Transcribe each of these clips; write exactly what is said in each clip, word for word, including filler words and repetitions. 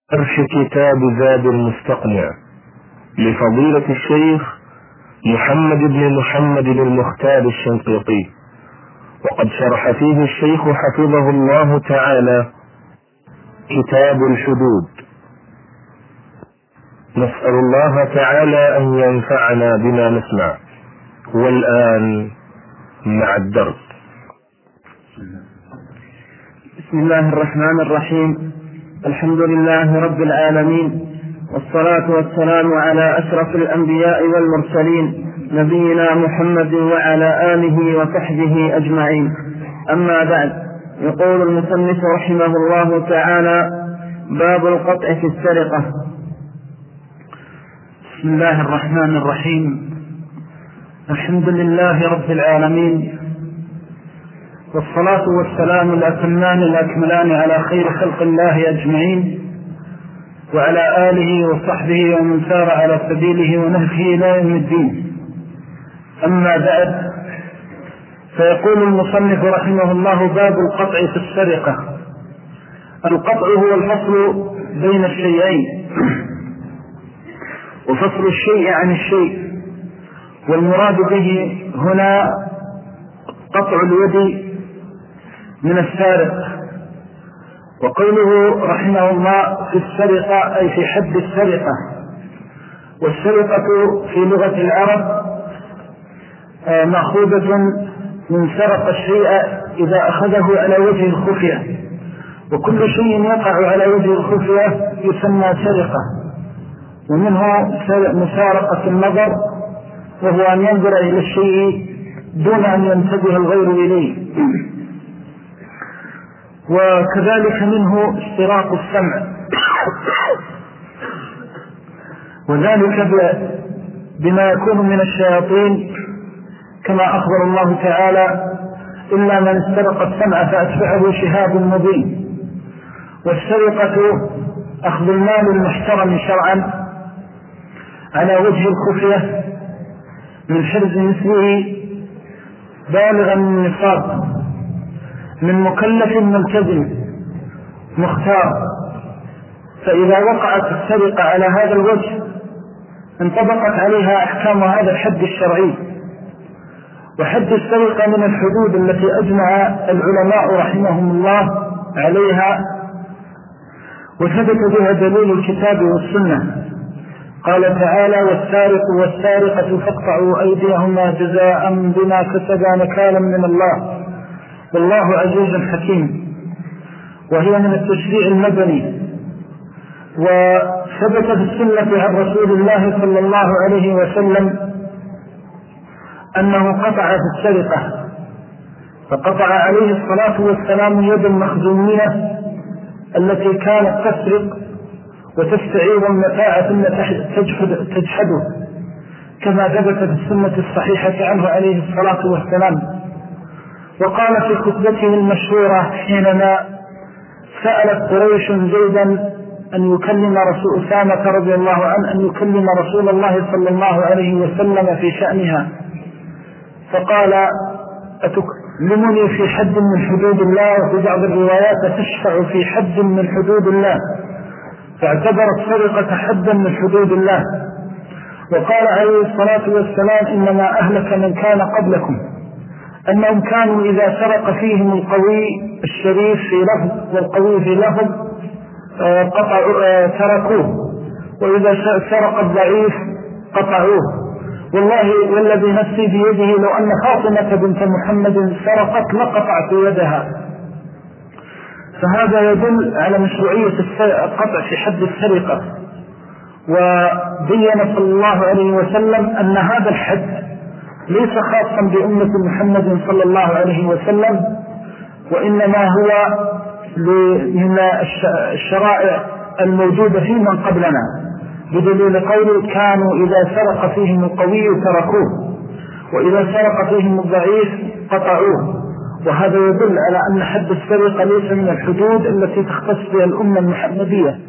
شرح كتاب زاد المستقنع لفضيلة الشيخ محمد بن محمد المختار الشنقيطي، وقد شرح فيه الشيخ حفظه الله تعالى كتاب الحدود. نسأل الله تعالى أن ينفعنا بما نسمع. والآن مع الدرس. بسم الله الرحمن الرحيم. الحمد لله رب العالمين، والصلاة والسلام على أشرف الأنبياء والمرسلين نبينا محمد وعلى آله وصحبه أجمعين. أما بعد، يقول المصنف رحمه الله تعالى: باب القطع في السرقة. بسم الله الرحمن الرحيم. الحمد لله رب العالمين، والصلاة والسلام الأتمان الأكملان على خير خلق الله أجمعين، وعلى آله وصحبه ومن سار على سبيله ونهجه إلى يوم الدين. أما بعد، فيقول المصنف رحمه الله: باب القطع في السرقة. القطع هو الفصل بين الشيئين، وفصل الشيء عن الشيء، والمراد به هنا قطع اليد من السارق. وقوله رحمه الله في السرقة أي في حد السرقة. والسرقة في لغة العرب مأخوذة من سرق الشيء إذا أخذه على وجه الخفية، وكل شيء يقع على وجه الخفية يسمى سرقة. ومنه مسارقة النظر، وهو أن ينظر إلى الشيء دون أن ينتبه الغير إليه. وكذلك منه استراق السمع، وذلك بما يكون من الشياطين، كما أخبر الله تعالى: إلا من استرق السمع فأتبعه شهاب مبين. والسرقة أخذ المال المحترم شرعا على وجه الخفية من حرز مثله بالغا من النصاب، من مكلف ملتزم مختار. فإذا وقعت السرقة على هذا الوجه انطبقت عليها أحكام هذا الحد الشرعي. وحد السرقة من الحدود التي أجمع العلماء رحمهم الله عليها، وثبت بها دليل الكتاب والسنة. قال تعالى: والسارق والسارقة فاقطعوا أيديهما جزاء بما كسبا نكالا من الله والله عزيز حكيم. وهي من التشريع المدني. وثبت في السنة عن رسول الله صلى الله عليه وسلم أنه قطع في السرقة، فقطع عليه الصلاة والسلام يد المخزومية التي كانت تسرق وتستعير المتاع ثم تجحده، كما ثبت في السنة الصحيحة عنه عليه الصلاة والسلام. وقال في خطبته المشهورة حينما سألت قريش زيدا أن يكلم رسول أسامة رضي الله عنه أن يكلم رسول الله صلى الله عليه وسلم في شأنها، فقال: أتكلمني في حد من حدود الله؟ وفي بعض الروايات: تشفع في حد من حدود الله. فاعتبر السرقة حدا من حدود الله. وقال عليه الصلاة والسلام: إنما أهلك من كان قبلكم أنهم كانوا إذا سرق فيهم القوي الشريف في لفظ والقوي في لفظ تركوه، وإذا سرق الضعيف قطعوه. والله والذي نفسي بيده لو أن فاطمة بنت محمد سرقت لقطعت يدها. فهذا يدل على مشروعية القطع في حد السرقة. وبين صلى الله عليه وسلم أن هذا الحد ليس خاصا بأمة محمد صلى الله عليه وسلم، وإنما هو من الشرائع الموجودة في من قبلنا، بدليل قوله: كانوا إذا سرق فيهم القوي تركوه، وإذا سرق فيهم الضعيف قطعوه. وهذا يدل على أن حد السرقة ليس من الحدود التي تختص بها الأمة المحمدية.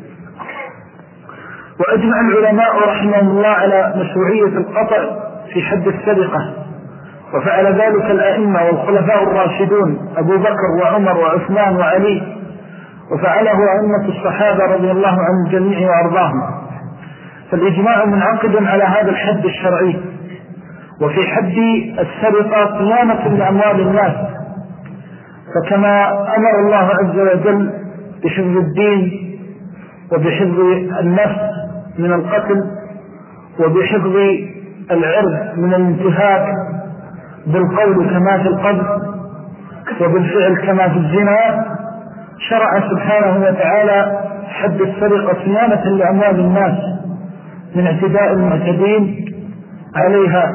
وأجمع العلماء رحمهم الله على مشروعية القطع في حد السرقة، وفعل ذلك الأئمة والخلفاء الراشدون أبو بكر وعمر وعثمان وعلي وفعله أئمة الصحابة رضي الله عن الجميع وأرضاهم. فالإجماع منعقد على هذا الحد الشرعي. وفي حد السرقة صيانة لأموال الناس، فكما أمر الله عز وجل بحفظ الدين وبحفظ النفس من القتل وبحفظ العرض من الانتهاك بالقول كما في القذف وبالفعل كما في الزنا، شرع سبحانه وتعالى حد السرقة صيانة لأموال الناس من اعتداء المعتدين عليها.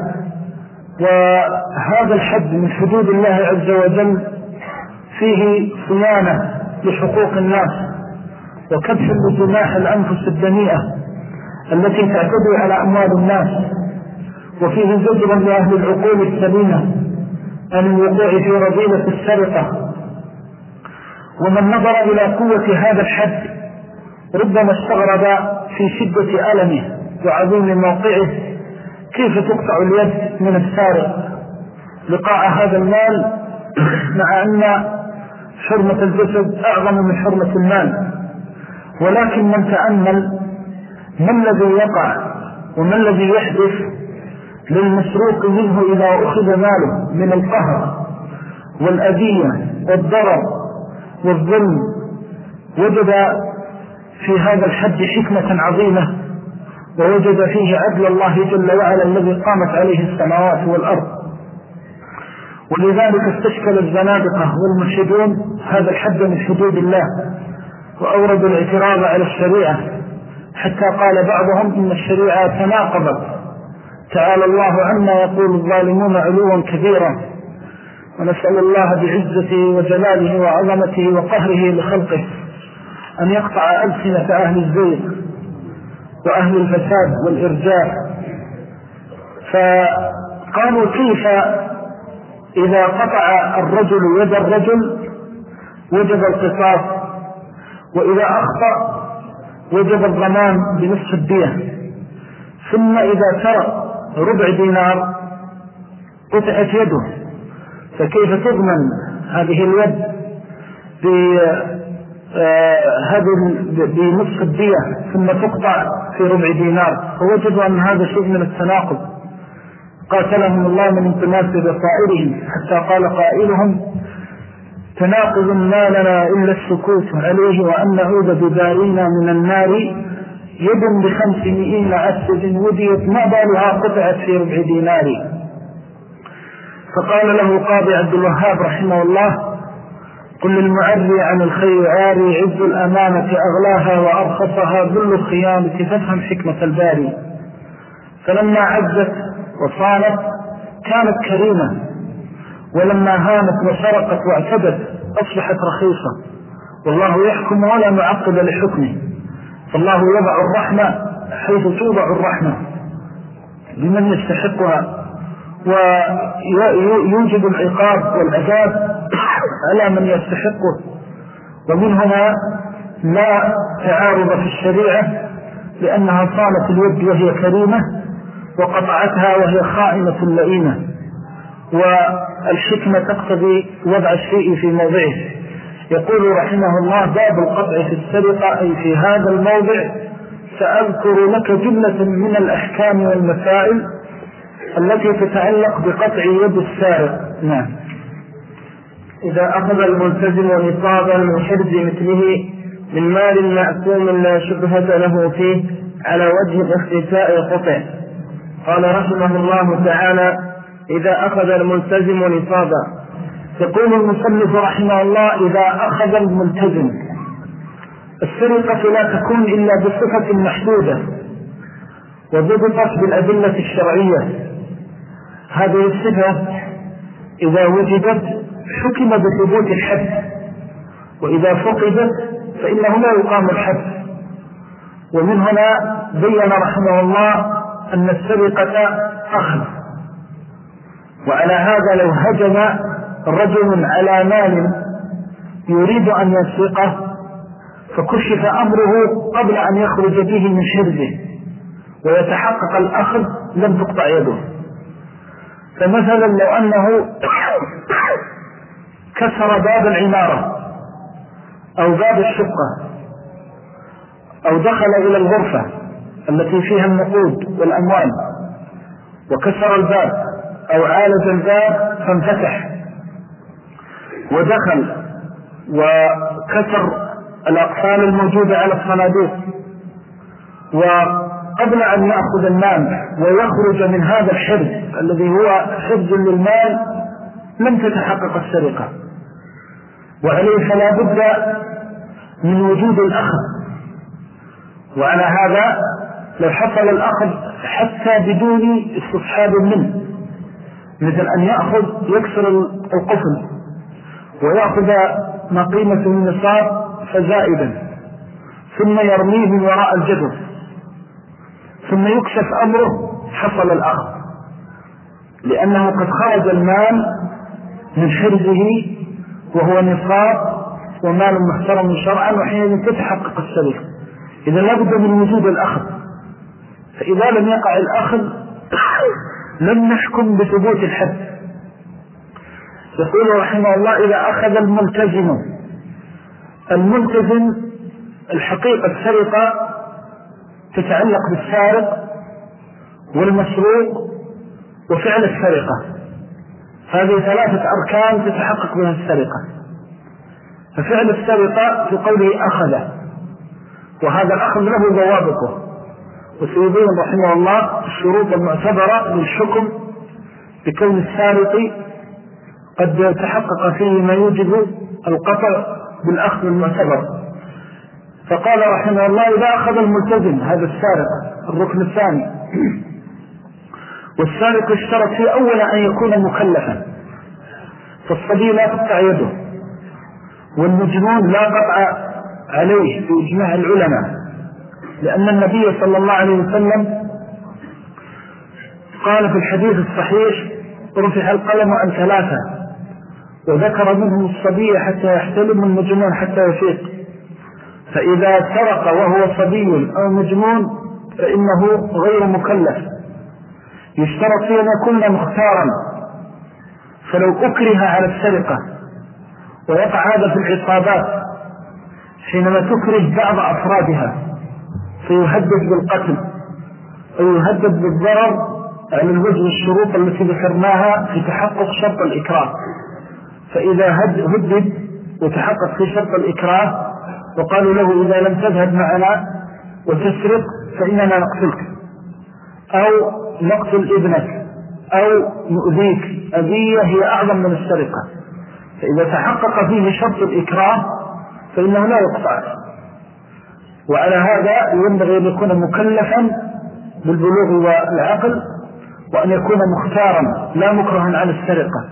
وهذا الحد من حدود الله عز وجل فيه صيانة لحقوق الناس وكبح لجناح الأنفس الدنيئة التي تعتدي على أموال الناس، وفيه زجر لأهل العقول السليمة عن الوقوع في رذيلة السرقة. ومن نظر إلى قوة هذا الحد ربما استغرب في شدة ألمه وعظيم موقعه كيف تقطع اليد من السارق لقاء هذا المال، مع أن حرمة الجسد أعظم من حرمة المال. ولكن من تأمل ما الذي يقع وما الذي يحدث للمسروق منه إذا أخذ ماله من القهر والأذية والضرر والظلم، وجد في هذا الحد حكمة عظيمة، ووجد فيه عدل الله جل وعلا الذي قامت عليه السماوات والأرض. ولذلك استشكل الزنادقة والملحدون هذا الحد من حدود الله وأوردوا الاعتراض على الشريعة، حتى قال بعضهم إن الشريعة تناقضت، تعالى الله عما يقول الظالمون علوا كبيرا. ونسأل الله بعزته وجلاله وعظمته وقهره لخلقه أن يقطع ألسنة أهل الزيغ وأهل الفساد والإرجاء. فقالوا كيف إذا قطع الرجل يد الرجل وجب القصاص، وإذا أخطأ وجب الضمان بنصف الدية، ثم إذا سرق ربع دينار قطعت يده، فكيف تضمن هذه اليد بنصف الدية ثم تقطع في ربع دينار؟ فوجدوا أن هذا شيء من التناقض، قاتلهم الله من انتماس بصائرهم، حتى قال قائلهم تناقض ما لنا إلا السكوت عليه وأن نعود بدارنا من النار، يد بخمسمائين أسد وديت ما بالها قطعت في ربع دينار. فقال له قاضي عبد الوهاب رحمه الله قل للمعري عن الخير عاري، عز الأمانة أغلاها وأرخصها ذل الخيانة، فافهم حكمة الباري. فلما عزت وصانت كانت كريمة، ولما هانت وسرقت واعتدت أصبحت رخيصة. والله يحكم ولا معقب لحكمه، فالله يضع الرحمة حيث توضع الرحمة لمن يستحقها، ويوجب العقاب والعذاب على من يستحقه. ومن هنا لا تعارض في الشريعة، لأنها صانت اليد وهي كريمة وقطعتها وهي خائنة لئيمة، والحكمة تقتضي وضع الشيء في موضعه. يقول رحمه الله باب القطع في السرقة، أي في هذا الموضع سأذكر لك جملة من الأحكام والمسائل التي تتعلق بقطع يد السارق. نعم. إذا أخذ الملتزم نصابا من حرز مثله من مال معصوم لا شبهة له فيه على وجه الاختفاء قطع. قال رحمه الله تعالى إذا أخذ الملتزم نصابا. يقول المصنف رحمه الله إذا أخذ الملتزم، السرقة لا تكون إلا بصفة محدودة وضبطت بالأدلة الشرعية. هذه الصفة إذا وجدت حكم بثبوت الحد، وإذا فقدت فإنه لا يقام الحد. ومن هنا بين رحمه الله أن السرقة أخذ، وعلى هذا لو هجم رجل على مال يريد أن يسرقه فكشف أمره قبل أن يخرج به من حرزه ويتحقق الأخذ لم تقطع يده. فمثلا لو أنه كسر باب العمارة أو باب الشقة أو دخل إلى الغرفة التي فيها النقود والأموال وكسر الباب أو عالج الباب فانفتح ودخل وكسر الأقفال الموجودة على الصناديق، وقبل أن يأخذ المال ويخرج من هذا الحرز الذي هو حرز للمال لم تتحقق السرقة، وعليه فلا بد من وجود الأخذ. وعلى هذا لو حصل الأخذ حتى بدون استصحاب منه، مثل أن يأخذ يكسر القفل ويأخذ ما قيمته من نصاب فزائدا ثم يرميه من وراء الجدر ثم يكشف أمره، حصل الأخذ، لأنه قد خرج المال من حرزه وهو نصاب ومال محترم شرعا، وحينئذ تتحقق السرقة. إذا لابد من وجود الأخذ، فإذا لم يقع الأخذ لم نحكم بثبوت الحد. يقول رحمه الله: إذا أخذ الملتزم. الملتزم الحقيقة السرقة تتعلق بالسارق والمسروق وفعل السرقة، هذه ثلاثة أركان تتحقق بها السرقة. ففعل السرقة في قوله أخذ، وهذا الأخذ له ضوابطه، وسيبين رحمه الله الشروط المعتبرة للحكم بكون السارق قد تحقق فيه ما يوجب القطع بالأخذ المعتبر. فقال رحمه الله: إذا أخذ الملتزم، هذا السارق الركن الثاني، والسارق اشترط فيه أولا أن يكون مكلفا، فالصبي لا تقطع يده، والمجنون لا قطع عليه بإجماع العلماء، لأن النبي صلى الله عليه وسلم قال في الحديث الصحيح: رفع القلم عن ثلاثة، وذكر منهم الصبي حتى يحتلم، والمجنون حتى يفيق. فإذا سرق وهو صبي أو مجنون فإنه غير مكلف، يشترط فيه أن يكون مختارا. فلو أكره على السرقة، ويقع هذا في العصابات حينما تكره بعض أفرادها فيهدد بالقتل أو يهدد بالضرر على الوجه الشروط التي ذكرناها في تحقق شرط الإكراه. فإذا هدد وتحقق في شرط الإكراه وقالوا له: إذا لم تذهب معنا وتسرق فإننا نقتلك، أو نقتل ابنك، أو نؤذيك، أذية هي أعظم من السرقة. فإذا تحقق فيه شرط الإكراه فإنه لا يقطع. وعلى هذا ينبغي أن يكون مكلفا بالبلوغ والعقل، وأن يكون مختارا لا مكرها على السرقة،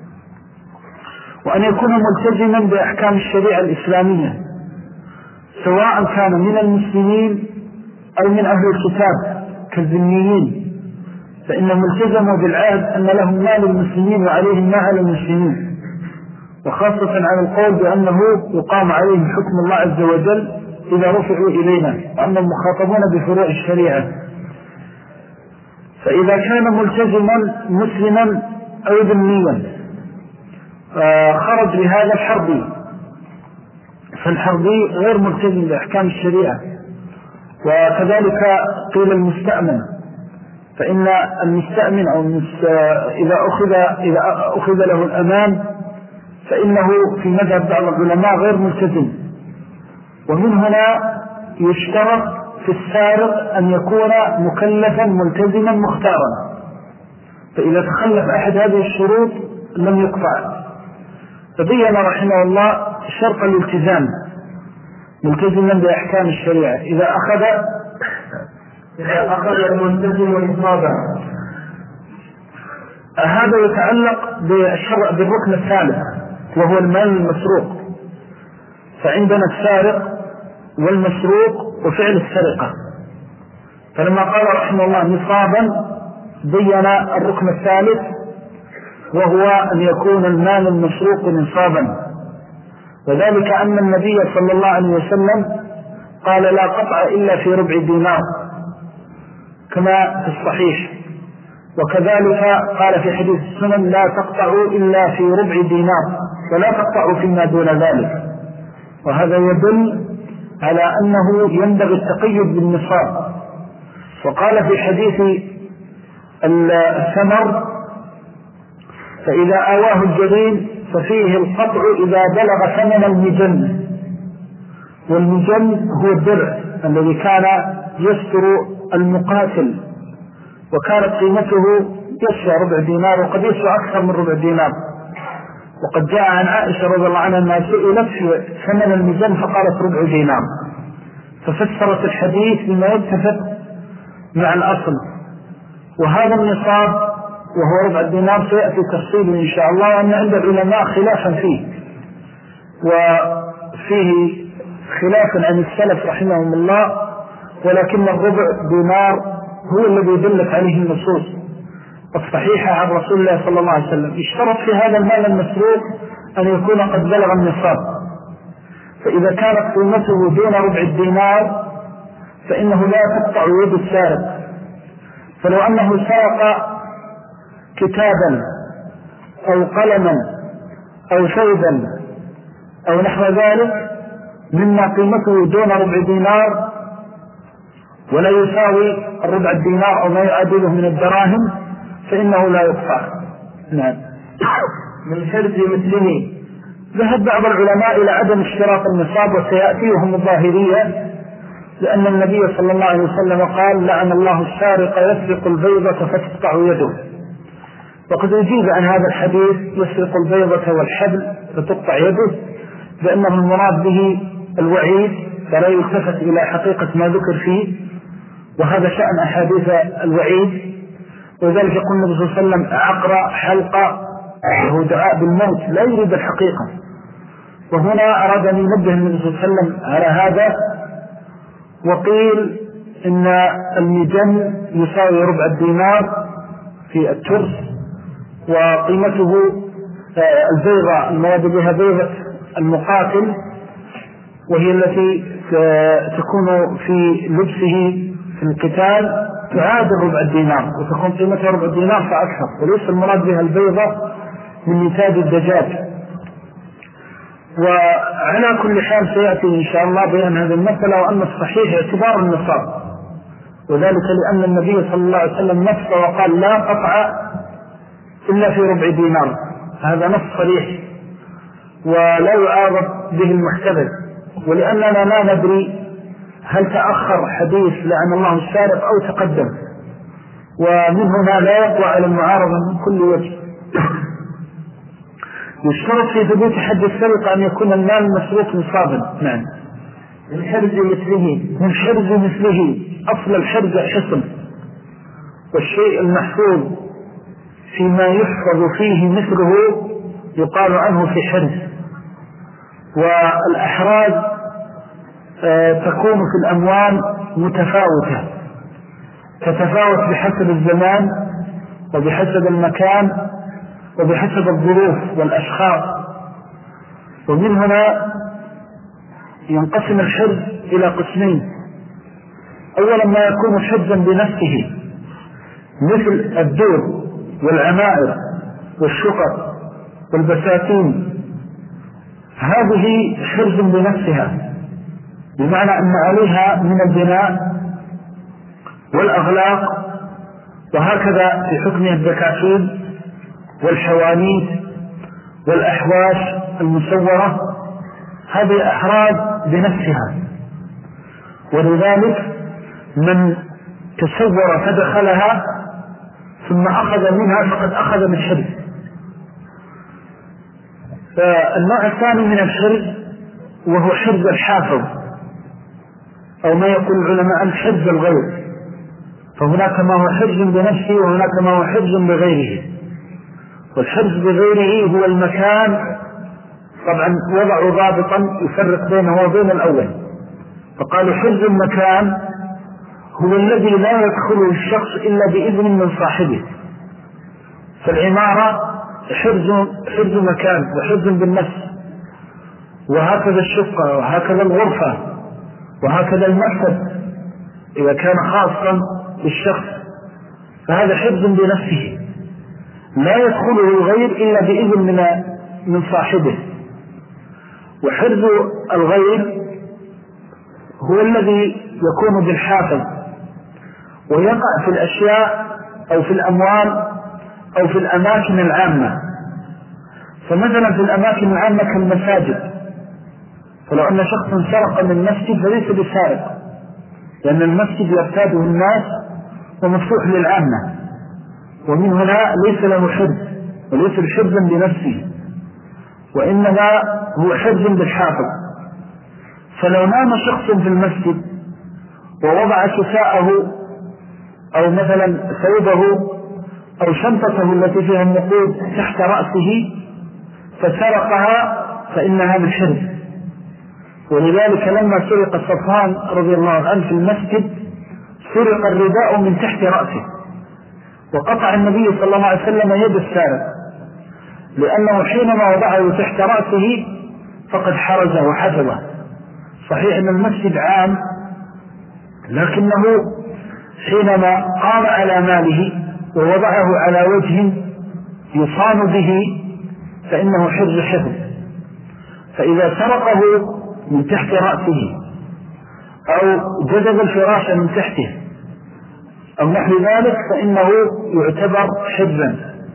وأن يكون ملتزما بأحكام الشريعة الإسلامية، سواء كان من المسلمين أو من أهل الكتاب كالذميين، فإنهم التزموا بالعهد أن لهم مال المسلمين وعليهم ما على المسلمين، وخاصة على القول بأنه يقام عليهم حكم الله عز وجل إذا رفعوا إلينا، وأنهم مخاطبون بفروع الشريعة. فإذا كان ملتزما مسلما أو ذميا خرج بهذا الحربي، فالحربي غير ملتزم بأحكام الشريعة. وكذلك قيل المستأمن، فإن المستأمن أو إذا أخذ, إذا أخذ له الأمان فإنه في مذهب بعض العلماء غير ملتزم. ومن هنا يشترط في السارق أن يكون مكلفا ملتزما مختارا، فإذا تخلف أحد هذه الشروط لم يقطع. فبين رحمه الله شرط الالتزام ملتزما بأحكام الشريعة. إذا أخذ إذا أخذ الملتزم إصابة، هذا يتعلق بالركن الثالث وهو المال المسروق. فعندنا السارق والمسروق وفعل السرقة. فلما قال رحمه الله نصابا بين الركن الثالث وهو أن يكون المال المسروق نصابا، وذلك أن النبي صلى الله عليه وسلم قال: لا قطع إلا في ربع دينار، كما في الصحيح. وكذلك قال في حديث السنن: لا تقطعوا إلا في ربع دينار، ولا تقطعوا فيما دون ذلك. وهذا يدل على أنه ينبغي التقيد بالنصاب. وقال في حديث الثمر فإذا آواه الجبين ففيه القطع إذا بلغ ثمن المجن، والمجن هو الدرع الذي كان يستر المقاتل، وكانت قيمته يسوى ربع دينار وقد يسوى أكثر من ربع دينار. وقد جاء عن عائشة رضي الله عنها أنها سئلت في ثمن المجن فقالت ربع دينار، ففسرت الحديث بما يتفق مع الأصل. وهذا النصاب وهو ربع الدينار سيأتي تفصيله إن شاء الله، وأن عند العلماء خلافا فيه، وفيه خلافا عن السلف رحمهم الله، ولكن الربع دينار هو الذي دلت عليه النصوص الصحيحة عن رسول الله صلى الله عليه وسلم. اشترط في هذا المال المسروق أن يكون قد بلغ النصاب، فإذا كانت قيمته دون ربع الدينار فإنه لا تقطع يد السارق. فلو أنه سرق كتابا أو قلما أو ثوبا أو نحو ذلك مما قيمته دون ربع دينار ولا يساوي الربع الدينار أو ما يعادله من الدراهم فإنه لا يقطع. نعم. من حرز مثله. ذهب بعض العلماء إلى عدم اشتراط النصاب وسيأتيهم الظاهرية، لأن النبي صلى الله عليه وسلم قال لعن الله السارق يسرق البيضة فتقطع يده. وقد أجيب عن هذا الحديث يسرق البيضة والحبل فتقطع يده بأنه المراد به الوعيد، فلا يلتفت إلى حقيقة ما ذكر فيه، وهذا شأن أحاديث الوعيد. وذلك يقول النبي صلى الله عليه وسلم عقر حلقة وهو دعاء بالموت لا يريد الحقيقة. وهنا أراد أن ينبه النبي صلى الله عليه وسلم على هذا، وقيل إن المجن يساوي ربع الدينار في الترس، وقيمته البيضة المواد بها بيضة المقاتل، وهي التي تكون في لبسه في القتال تعادل ربع الدينار، وتكون قيمتها ربع الدينار فأكثر، وليس المراد بها البيضة من نتاج الدجاج. وعلى كل حال سيأتي إن شاء الله بأن هذه المسألة، وأن الصحيح اعتبار النصاب، وذلك لأن النبي صلى الله عليه وسلم نص وقال لا قطع إلا في ربع دينار. هذا نص صريح ولا يعارض به المختبر. ولأننا لا ندري هل تأخر حديث لعن الله السارق أو تقدم، ومن هنا لا يقوى على المعارضة من كل وجه. يشترط في ثبوت حد السرقة أن يكون المال المسروق نصابا. نعم. من حرز مثله. من حرز مثله. أصل الحرز حصن، والشيء المحفوظ فيما يحفظ فيه مثله يقال عنه في حرز. والأحراز تكون في الأموال متفاوتة، تتفاوت بحسب الزمان وبحسب المكان وبحسب الظروف والأشخاص. ومن هنا ينقسم الحرز إلى قسمين. أولا ما يكون حرزا بنفسه مثل الدور والعمائر والشقق والبساتين، هذه حرز بنفسها، بمعنى أن عليها من البناء والأغلاق، وهكذا في حكمها الدكاكين والحوانيت والأحواش المصورة، هذه أحراز بنفسها. ولذلك من تصور فدخلها ثم أخذ منها فقد أخذ من حرز. فالنوع الثاني من الحرز وهو حرز الحافظ، أو ما يقول العلماء الحرز الغير. فهناك ما هو حرز بنفسه وهناك ما هو حرز بغيره. والحرز بغيره هو المكان، طبعا وضعوا ضابطا يفرق بينه وبين الأول، فقالوا حرز المكان هو الذي لا يدخله الشخص إلا بإذن من صاحبه. فالعمارة حرز, حرز مكان وحرز بالنفس، وهكذا الشقة وهكذا الغرفة وهكذا المكتب إذا كان خاصا بالشخص، فهذا حرز بنفسه لا يدخله الغير إلا بإذن من, من صاحبه. وحرز الغير هو الذي يكون بالحافظ ويقع في الأشياء أو في الأموال أو في الأماكن العامة. فمثلا في الأماكن العامة كالمساجد، فلو أن شخص سرق من مسجد فليس بسارق، لأن المسجد يرتاده الناس ومفتوح للعامة، ومن هنا ليس له حرز وليس بحرز بنفسه، وإنما هو حرز بالحافظ. فلو نام شخص في المسجد ووضع كساءه أو مثلا ثوبه أو شنطته التي فيها النقود تحت رأسه فسرقها فإنها بالحرز. ولذلك لما سرق صفوان رضي الله عنه في المسجد سرق الرداء من تحت رأسه، وقطع النبي صلى الله عليه وسلم يد السارق، لأنه حينما وضعه تحت رأسه فقد حرزه وحفظه. صحيح أن المسجد عام، لكنه حينما قام على ماله ووضعه على وجه يصان به فإنه حرز حفظ. فإذا سرقه من تحت رأسه أو جذب الفراش من تحته أو نحو ذلك فإنه يعتبر حرزا.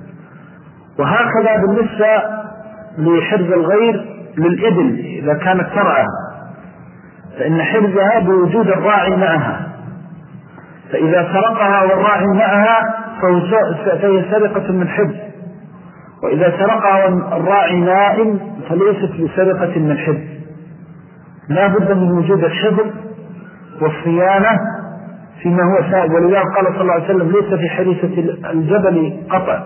وهكذا بالنسبة لحرز الغير للإبل إذا كانت ترعى، فإن حرزها بوجود الراعي معها، فإذا سرقها والراعي معها فهي سرقة من حرز، وإذا سرقها والراعي نائم فليست بسرقة من حرز. لا بد من وجود الحفظ والصيانة فيما هو سائل. ولذلك قال صلى الله عليه وسلم ليس في حريسة الجبل قطع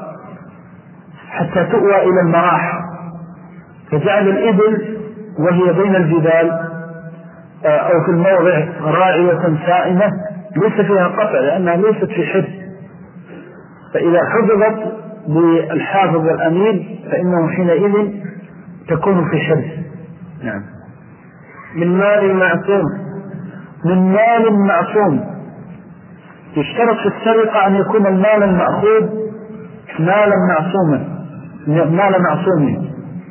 حتى تؤوى إلى المراح، فجعل الإبل وهي بين الجبال أو في الموضع راعية سائمة ليس فيها قطع لأنها ليست في حرز. فإذا حفظت بالحافظ والأمين فإنه حينئذ تكون في حرز. نعم. من مال معصوم. من مال معصوم يشترط في السرقة أن يكون المال المأخوذ مالا معصوما مالا معصوما.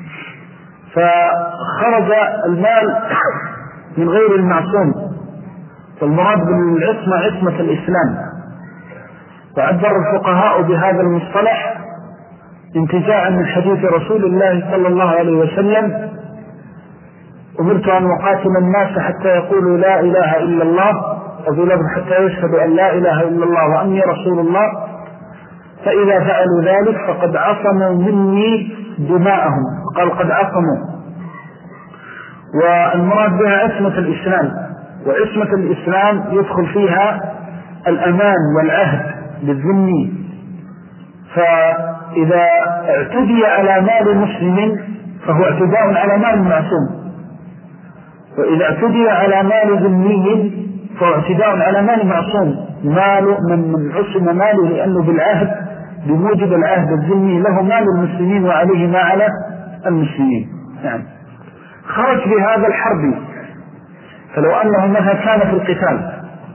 فخرج المال من غير المعصوم، فالمراد بالعصمة عصمة الإسلام. وعبر الفقهاء بهذا المصطلح انتزاعا من حديث رسول الله صلى الله عليه وسلم: أمرت أن أقاتل الناس حتى يقولوا لا إله إلا الله، وفي لفظ حتى يشهدوا أن لا إله إلا الله وأني رسول الله، فإذا فعلوا ذلك فقد عصموا مني دماءهم. قال قد عصموا. والمراد بها عصمة الإسلام، وعصمة الإسلام يدخل فيها الأمان والعهد بالذمي. فإذا اعتدي على مال مسلم فهو اعتداء على مال معصوم، وإذا اعتدي على مال ذمي فهو اعتداء على مال معصوم. مال من من عصم ماله لأنه بالعهد بموجب العهد الذمي له مال المسلمين وعليه ما على المسلمين. يعني خرج بهذا الحرب، فلو أنه مثلا كان في القتال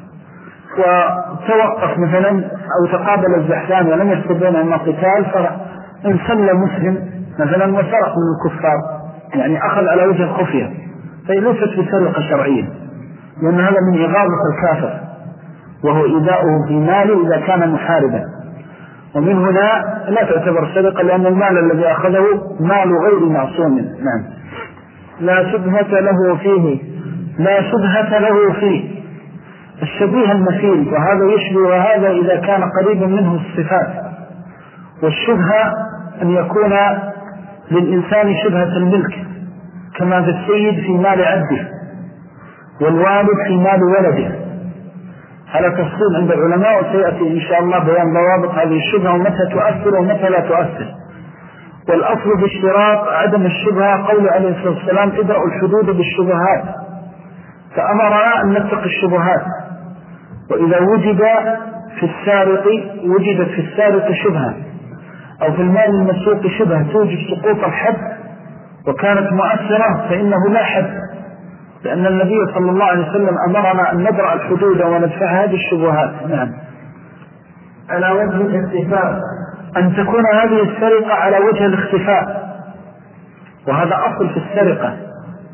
وتوقف مثلا أو تقابل الزحفان ولم يحصل بينهما قتال، فانسل مسلم مثلا وسرق من الكفار، يعني أخذ على وجه الخفية، فهي ليست بسرقة شرعية، لأن هذا من إغاظة الكافر وهو إيذاؤه في ماله إذا كان محاربا. ومن هنا لا تعتبر سرقة لأن المال الذي أخذه مال غير معصوم. نعم. لا شبهة له فيه. لا شبهة له فيه، الشبيه المثيل، وهذا يشبه هذا إذا كان قريبا منه الصفات. والشبهة أن يكون للإنسان شبهة الملك، كما في السيد في مال عبده والوالد في مال ولده، على تفصيل عند العلماء، وسيأتي إن شاء الله بيان ضوابط هذه الشبهة ومتى تؤثر ومتى لا تؤثر. والأصل بالشراط عدم الشبهة، قول عليه الصلاة والسلام: ادرأوا الحدود بالشبهات، فأمرنا أن نتقي الشبهات. وإذا وجد في السارق وجدت في السارق شبهة أو في المال المسروق شبهة توجد سقوط الحد وكانت مؤثرة فإنه لا حد، لأن النبي صلى الله عليه وسلم أمرنا أن ندرأ الحدود وندفع هذه الشبهات. نعم. على وجه الاختفاء، أن تكون هذه السرقة على وجه الاختفاء، وهذا أصل في السرقة،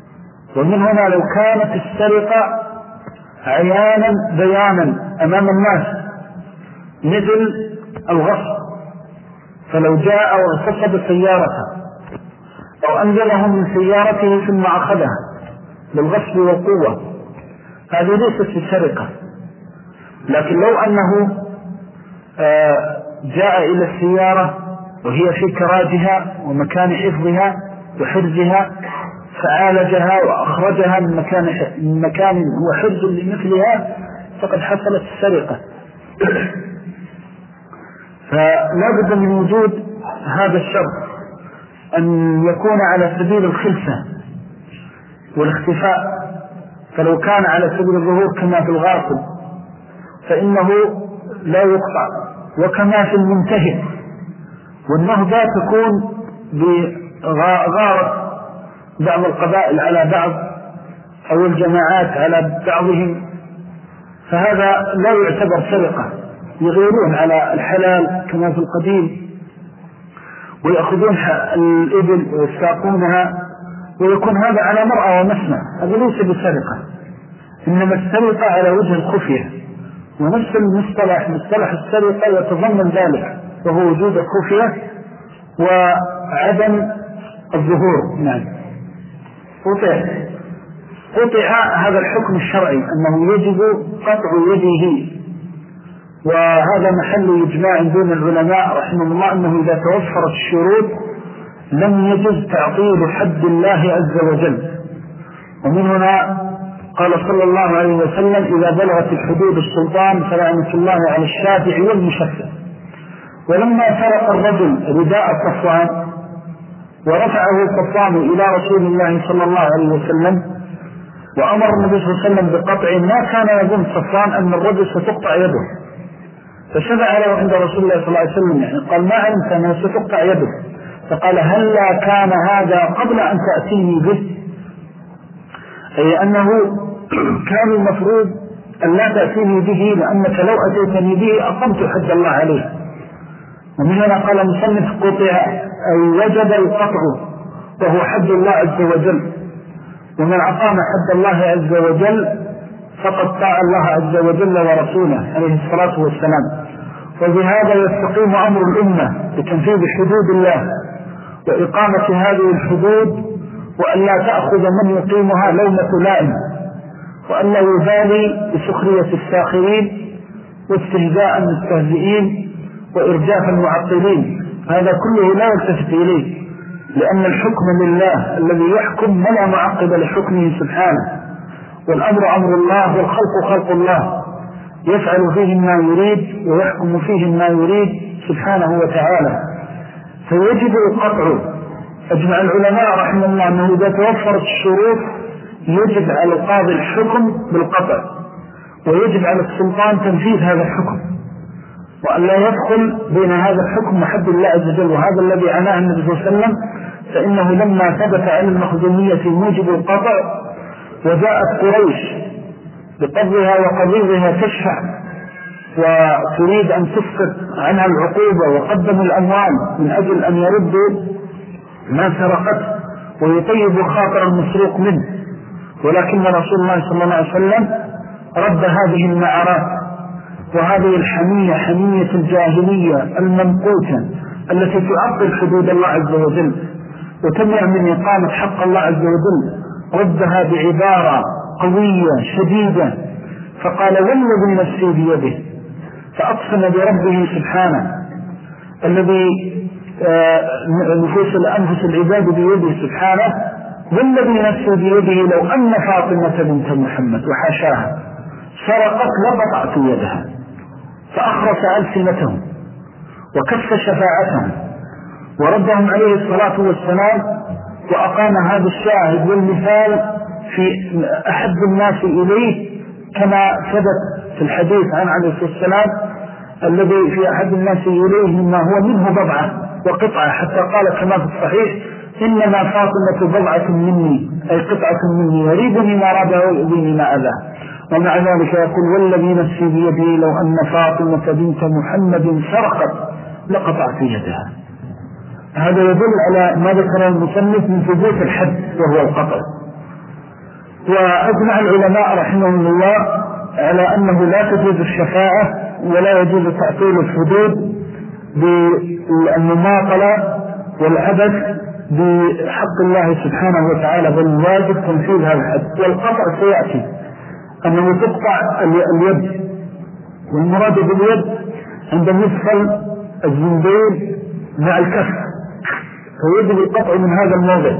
ومن هنا لو كانت السرقة عيانا بيانا أمام الناس مثل الغصب، فلو جاء واغتصب سيارته أو أنزله من سيارته ثم أخذها بالغصب والقوة، هذه ليست بسرقة. لكن لو أنه جاء إلى السيارة وهي في كراجها ومكان حفظها وحرزها فعالجها وأخرجها من مكان, من مكان وحرز لمثلها فقد حصلت السرقة. فلا بد من وجود هذا الشرط، أن يكون على سبيل الخلفة والاختفاء، فلو كان على سبيل الظهور كما في الغاصب فإنه لا يقطع، وكما في المنتهب. والنهبة تكون بغارة بعض القبائل على بعض أو الجماعات على بعضهم، فهذا لا يعتبر سرقة، يغيرون على الحلال كما في القديم ويأخذون الإبل ويساقونها، ويكون هذا على مرأى ومسمع، هذا ليس بسرقة، إنما السرقة على وجه الخفية. ونفس المصطلح مصطلح السرقة يتضمن ذلك، وهو وجود الخفية وعدم الظهور. نعم. قطع قطع هذا الحكم الشرعي أنه يجب قطع يده، وهذا محل إجماع دون العلماء رحمه الله أنه إذا توفرت الشروط لم يجز تعطيل حد الله عز وجل. ومن هنا قال صلى الله عليه وسلم إذا بلغت الحدود السلطان فلعنة الله على الشافع والمشفع. ولما سرق الرجل رداء صفوان ورفعه صفوان إلى رسول الله صلى الله عليه وسلم وأمر النبي صلى الله عليه وسلم بقطع، ما كان يظن صفوان أن الرجل ستقطع يده، فشفع له عند رسول الله صلى الله عليه وسلم، يعني قال ما علمت أنه ستقطع يده، فقال هل لا كان هذا قبل أن تأتيني به، أي أنه كان المفروض أن لا تأتيني به لأنك لو أتيتني به أقمت حد الله عليه. ومن هنا قال مصنف قطع أي وجب القطع وهو حد الله عز وجل، ومن أقام حد الله عز وجل فقد طاع الله عز وجل ورسوله عليه الصلاة والسلام. وبهذا يستقيم أمر الأمة بتنفيذ حدود الله وإقامة هذه الحدود، وأن لا تأخذ من يقيمها لومة لائم، وأن لا يبالي بسخرية الساخرين واستهزاء المستهزئين وإرجاف المعطلين. هذا كله لا يلتفت إليه، لأن الحكم لله الذي يحكم ولا معقب لحكمه سبحانه، والأمر أمر الله والخلق خلق الله، يفعل فيهم ما يريد ويحكم فيهم ما يريد سبحانه وتعالى. فيجب القطع. أجمع العلماء رحمه الله أنه إذا توفرت الشروط يجب على القاضي الحكم بالقطع، ويجب على السلطان تنفيذ هذا الحكم، وأن لا يدخل بين هذا الحكم وحد الله عز وجل. وهذا الذي عناه النبي صلى الله عليه وسلم، فإنه لما ثبت عن المخزومية موجب القطع وجاءت قريش بقبضها وقبضها تشفع وتريد أن تسقط عنها العقوبة وقدموا الأموال من أجل أن يردوا ما سرقته ويطيبوا خاطر المسروق منه، ولكن رسول الله صلى الله عليه وسلم رد هذه المعارات وهذه الحمية، حمية الجاهلية المنقوطة التي تعطل حدود الله عز وجل وتمنع من إقامة حق الله عز وجل، ردها بعبارة قوية شديدة، فقال والذي نفسي بيده، فأقسم بربه سبحانه الذي نفوس الأنفس العباد بيده سبحانه، والذي نفسي بيده لو أن فاطمة بنت محمد وحاشاها سرقت لقطعت يدها، فأخرس ألسنتهم وكف شفاعتهم وردهم عليه الصلاة والسلام، وأقام هذا الشاهد والمثال في أحب الناس إليه، كما ثبت في الحديث عن عليه الصلاة والسلام الذي في أحب الناس إليه مما هو منه بضعة وقطعة، حتى قال كما في الصحيح إنما فاطمة بضعة مني، أي قطعة مني، يريدني ما رابع ويؤذيني ما أذى. ومع ذلك يقول والذي نفسي بيده لو أن فاطمة بنت محمد سرقت لقطعت يدها. هذا يدل على ما ذكر المصنف من ثبوت الحد وهو القطع. وأجمع العلماء رحمهم الله على أنه لا تجوز الشفاعة ولا يجوز تعطيل الحدود بالمماطلة والعبث بحق الله سبحانه وتعالى، بل واجب تنفيذ هذا الحد. والقطع سيأتي أنه تقطع اليد، والمراد باليد عند مفصل الزندين مع الكف، فيجب القطع من هذا الموضع.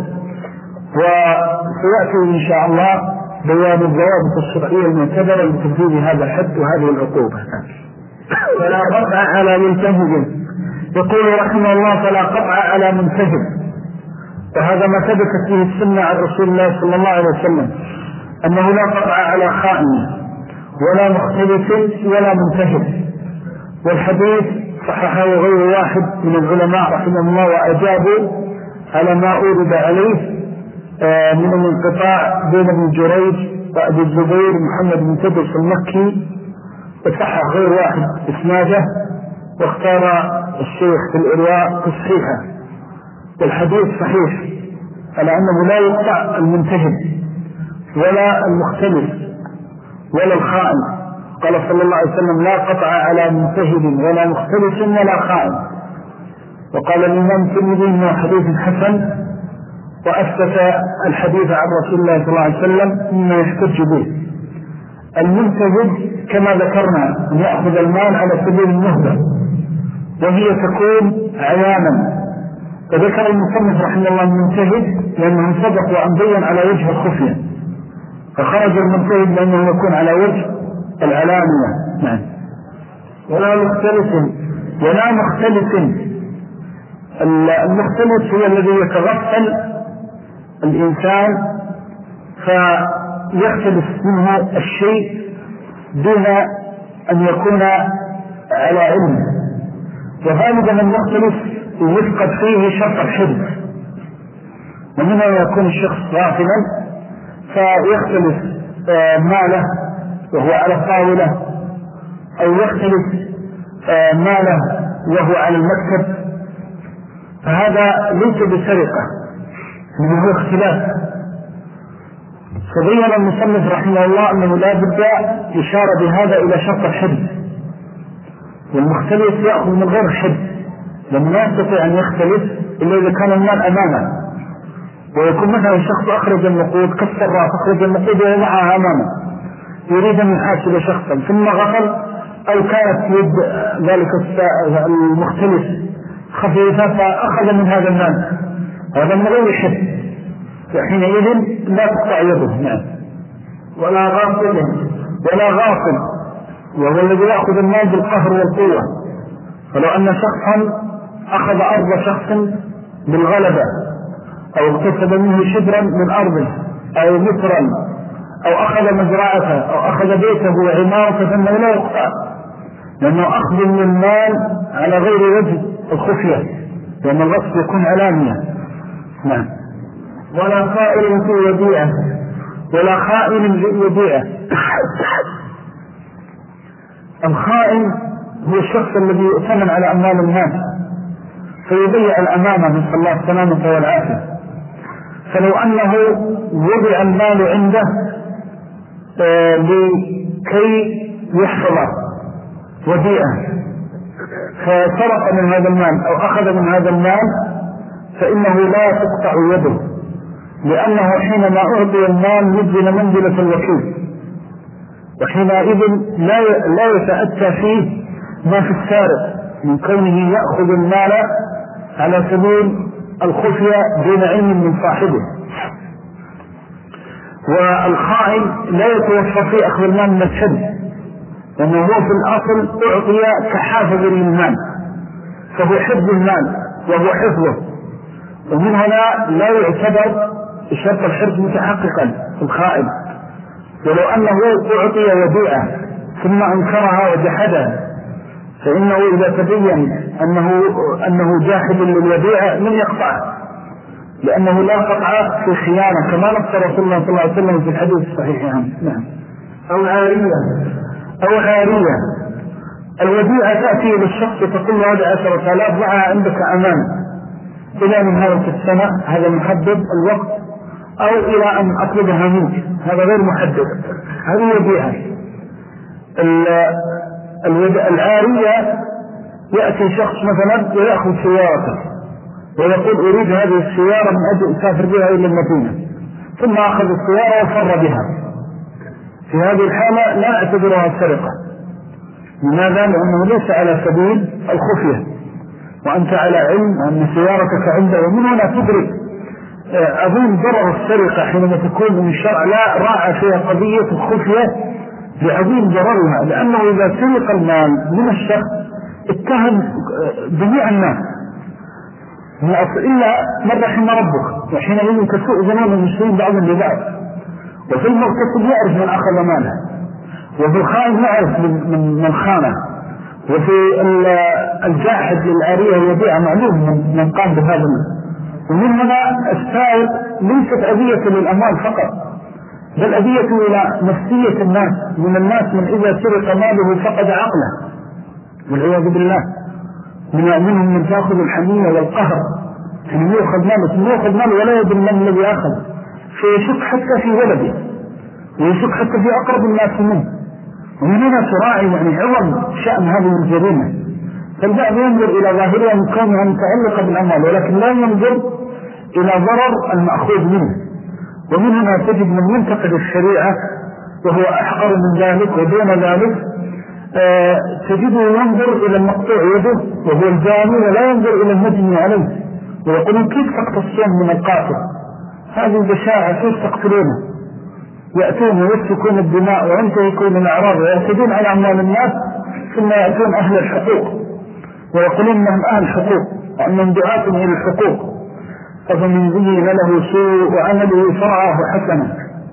وسيأتي إن شاء الله بيان الضوابط الشرعية المعتبرة لتنفيذ هذا الحد وهذه العقوبة. فلا قطع على منتهج، يقول رحمه الله فلا قطع على منتهج، وهذا ما ثبتت فيه السنة عن رسول الله صلى الله عليه وسلم أنه لا قطع على خائن ولا مختلف ولا منتهج. والحديث صححه غير واحد من العلماء رحمه الله وأجابوا على ما أورد عليه من الانقطاع بين ابن جريج وأبي الزبير محمد بن تدرس المكي، وصحح غير واحد إسناده، واختار الشيخ في الإرواء تصحيحه. والحديث صحيح على أنه لا يقطع المنتهب ولا المختلف ولا الخائن. قال صلى الله عليه وسلم لا قطع على منتهب ولا مختلف ولا خائن. وقال الإمام الترمذي إنه حديث حسن، وأثبت الحديث عن رسول الله صلى الله عليه وسلم مما يحتج به. المنتهب كما ذكرنا أن يأخذ المال على سبيل النهبة، وهي تكون عيانا. وذكر المصنف رحمه الله المنتهب لأنه سبق وأن بين على وجه الخفية، فخرج المنتهب لأنه يكون على وجه العلانية. نعم. ولا مختلف ولا مختلف. المختلف هو الذي يتغفل الإنسان فيختلف منه الشيء دون أن يكون على علم. وغالبا المختلف يفقد فيه شرط الحفظ، ومنها يكون الشخص غافلا فيختلف ماله وهو على الطاولة، أو يختلف ماله وهو على المكتب، فهذا ليس بسرقة، إنه هو اختلاف. فبين المصنف رحمه الله أنه لا بد إشارة بهذا إلى شرط الحفظ، والمختلف يأخذ من غير الحفظ، لأنه لا يستطيع أن يختلف إلا إذا كان المال أمامه، ويكون مثلا شخص أخرج النقود كالسراف أخرج النقود ووضعها أمامه يريد أن يحاسب شخصا ثم غفل، أو كانت يد ذلك المختلف خفيفة فأخذ من هذا المال، هذا من غير حفظ، فحينئذ لا تقطع يده. نعم. ولا غافل ولا غافل وهو الذي يأخذ المال بالقهر والقوة. فلو أن شخصا أخذ أرض شخص بالغلبة، أو اغتصب منه شبرا من أرضه أو مترا، أو أخذ مزرعته أو أخذ بيته وعمارته، فإنه لا يقطع، لأنه أخذ من المال على غير وجه الخفية، لأن الغصب يكون علانية. نعم. ولا خائن في وديعة ولا خائن في وديعة. الخائن هو الشخص الذي يؤتمن على أموال الناس فيضيع الأمانة، نسأل الله السلامة والعافية. فلو أنه وضع المال عنده لكي يحفظ وديعة فسرق من هذا المال أو أخذ من هذا المال، فإنه لا تقطع يده، لأنه حينما أعطي المال نزل منزلة الوكيل، وحينئذ لا لا يتأتى فيه ما في السارق من كونه يأخذ المال على سبيل الخفية دون علم من صاحبه. والخائن لا يتوفى في أخذ المال من الحد، لأنه هو في الأصل أعطي كحافظ للمال، فهو حفظ المال وهو حفظه، ومن هنا لا يعتبر شرط الحفظ متحققا في الخائن. ولو أنه أعطي وديعة ثم أنكرها وجحدها، فإنه إذا تبين أنه, أنه جاحد للوديعة لم يقطع، لأنه لا قطع في خيانة كما نص رسول الله صلى الله عليه وسلم في الحديث الصحيح عنه. نعم. أو عارية أو عارية. الوديعة تأتي للشخص تقول له هذا عشرة آلاف ضعها عندك أمان إلى نهاية السنة، هذا محدد الوقت أو إلى أن أطلبها منك، هذا غير محدد، هذه يبيعها. العارية يأتي شخص مثلا ويأخذ سيارته ويقول أريد هذه السيارة من أجل أسافر بها إلى المدينة، ثم أخذ السيارة وفر بها، في هذه الحالة لا أعتبرها سرقة. لماذا؟ لأنه ليس على سبيل الخفية، وأنت على علم أن سيارتك عنده، ومن هنا تدرك أظن ضرر السرقة حينما تكون من الشرع لا راعى فيها قضية الخفية بعظيم ضررها، لأنه إذا سرق المال من الشخص اتهم جميع الناس إلا من رحم ربك، وحينئذ تسوء زمان المسلمين بعضهم لبعض. وفي المغتصب يعرف من أخذ ماله، وفي الخائن يعرف من من خانه، وفي الجاحد للعارية يبيع معلوم من قام بهذا. ومن هنا السائق ليست أذية للأموال فقط، بل أذية إلى نفسية الناس. من الناس من إذا سرق ماله فقد عقله والعياذ بالله، منهم من تأخذ الحمية والقهر، من يأخذ ماله من يأخذ ماله ولا يدري من الذي أخذ، فيشك حتى في ولده ويشك حتى في أقرب الناس منه. ومن هنا تراعي يعني عظم شأن هذه الجريمة. فالبعض ينظر إلى ظاهرها من كونها متعلقة بالأموال، ولكن لا ينظر إلى ضرر المأخوذ منه. ومن هنا تجد من ينتقد الشريعة وهو أحقر من ذلك ودون ذلك، آه تجده ينظر إلى المقطوع يده وهو الجاني، ولا ينظر إلى المجني عليه، ويقولون كيف تقتصون من القاتل؟ هذه البشاعة كيف تقتلونه؟ يأتون ويسفكون الدماء وينتهكون الأعراض ويعتدون على أموال الناس، ثم يأتون أهل الحقوق ويقولون أنهم أهل حقوق وأنهم دعاة إلى الحقوق، فمن زين له سوء وعمله فرعه حسنا،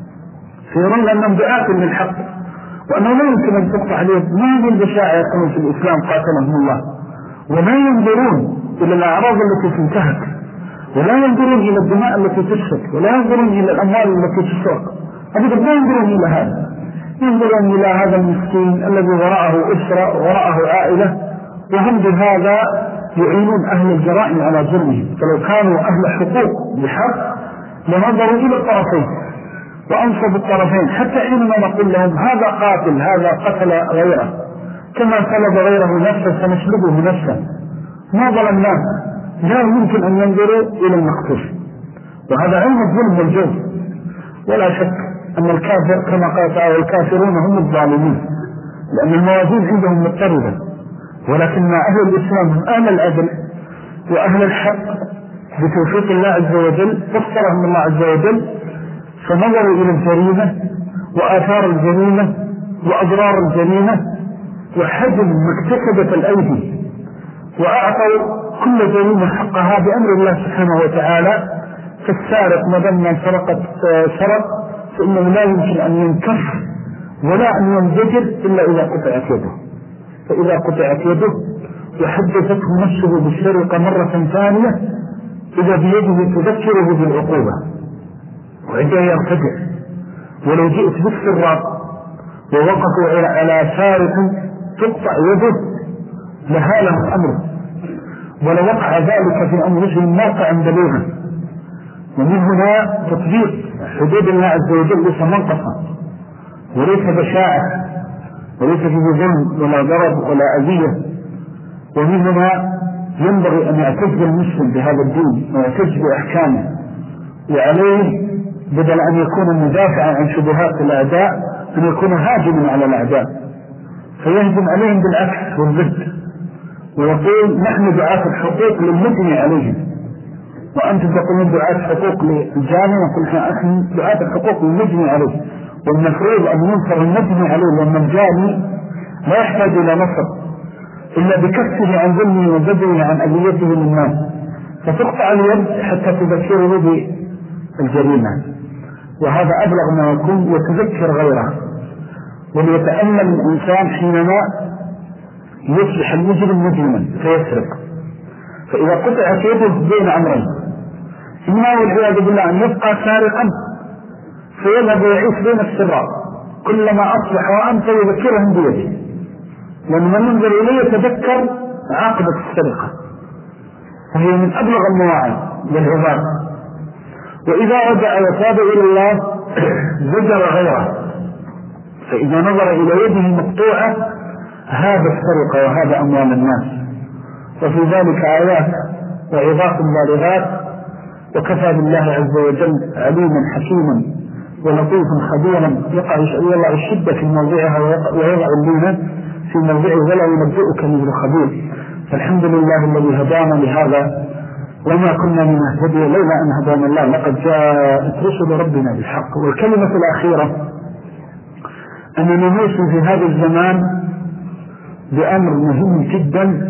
فيرون أنهم دعاة للحق وأنه لا يمكن أن تقطع عليه. ما هذه البشاعة يقولون في الإسلام قاتلهم الله، ولا ينظرون إلى الأعراض التي تنتهك، ولا ينظرون إلى الدماء التي تسفك، ولا ينظرون إلى الأموال التي تسرق، أبدا لا ينظرون إلى هذا. ينظرون إلى هذا المسكين الذي وراءه أسرة وراءه عائلة، وهم بهذا يعينون أهل الجرائم على ظلمهم. فلو كانوا أهل حقوق بحق لنظروا إلى الطرفين وأنصبوا الطرفين، حتى حينما نقول لهم هذا قاتل هذا قتل غيره كما سلب غيره نفسه سنسلبه نفسه، ما ظلمناه، لا يمكن أن ينظروا إلى المقتول. وهذا علم الظلم والجور. ولا شك أن الكافر كما قال تعالى الكافرون هم الظالمين، لأن الموازين عندهم مضطردة، ولكن أهل الإسلام هم أهل العدل وأهل الحق بتوفيق الله عز وجل، فسرهم الله عز وجل، فنظروا إلى الجريمة وآثار الجريمة وأضرار الجريمة وحجم ما اكتسبت الأيدي، وأعطوا كل جريمة حقها بأمر الله سبحانه وتعالى. فالسارق مدمنا سرقت سرق فإنه لا يمكن أن ينكف ولا أن ينزجر إلا إذا قطعت يده. فإذا قطعت يده وحدثته نفسه بالسرقة مرة ثانية، إذا بيده تذكره بالعقوبة وعندها يرتجع. ولو جئت بالسراق ووقفوا على سارق تقطع يده لهاله أمره، ولوقع ذلك في أمرهم موقعا بليغا. ومن هنا تطبيق حدود الله عز وجل ليس منقصا وليس بشاعة وليس فيه ظلم ولا ضرب ولا أذية. ومن هنا ينبغي أن يعتز المسلم بهذا الدين ويعتز بأحكامه، وعليه بدل أن يكون مدافعا عن شبهات الأعداء أن يكون هاجما على الأعداء، فيهجم عليهم بالعكس والضد، ويقول نحن دعاة الحقوق للمجني عليهم، وأنتم تقولون دعاة حقوق للجاني، نقول نحن دعاة الحقوق للمجني عليه. والمفروض أن ينصر المجني عليه، لأن الجاني لا يحتاج إلى نصر إلا بكفه عن ظلمه وبدله عن أذيته للناس، فتقطع اليد حتى تذكره بالجريمة. وهذا أبلغ ما يكون يتذكر غيره. وليتأمل الإنسان حينما يصبح المجرم مجرما فيسرق، فإذا قطعت يده بين أمرين، إما والعياذ بالله أن يبقى سارقا فيذهب ويعيش بين السراق، كلما أصبح وأمسى يذكرهم بيده، لأن من ينظر إليه يتذكر عاقبة السرقة، فهي من أبلغ المواعظ للعباد. وإذا رجع وتاب إلى الله زجر غيره، فإذا نظر إلى يده مقطوعة هذا السرقة وهذا أموال الناس. وفي ذلك آيات وعظات بالغات، وكفى بالله عز وجل عليما حكيما ولطيفا خبيرا يضع الشدة في موضعها ويضع اللين في موضعه ولا ينبئك مثل خبير. فالحمد لله الذي هدانا لهذا، وما كنا لنهتدي لولا أن هدانا الله، لقد جاءت رسل ربنا بالحق. والكلمة الأخيرة أننا نوصل في هذا الزمان بأمر مهم جدا،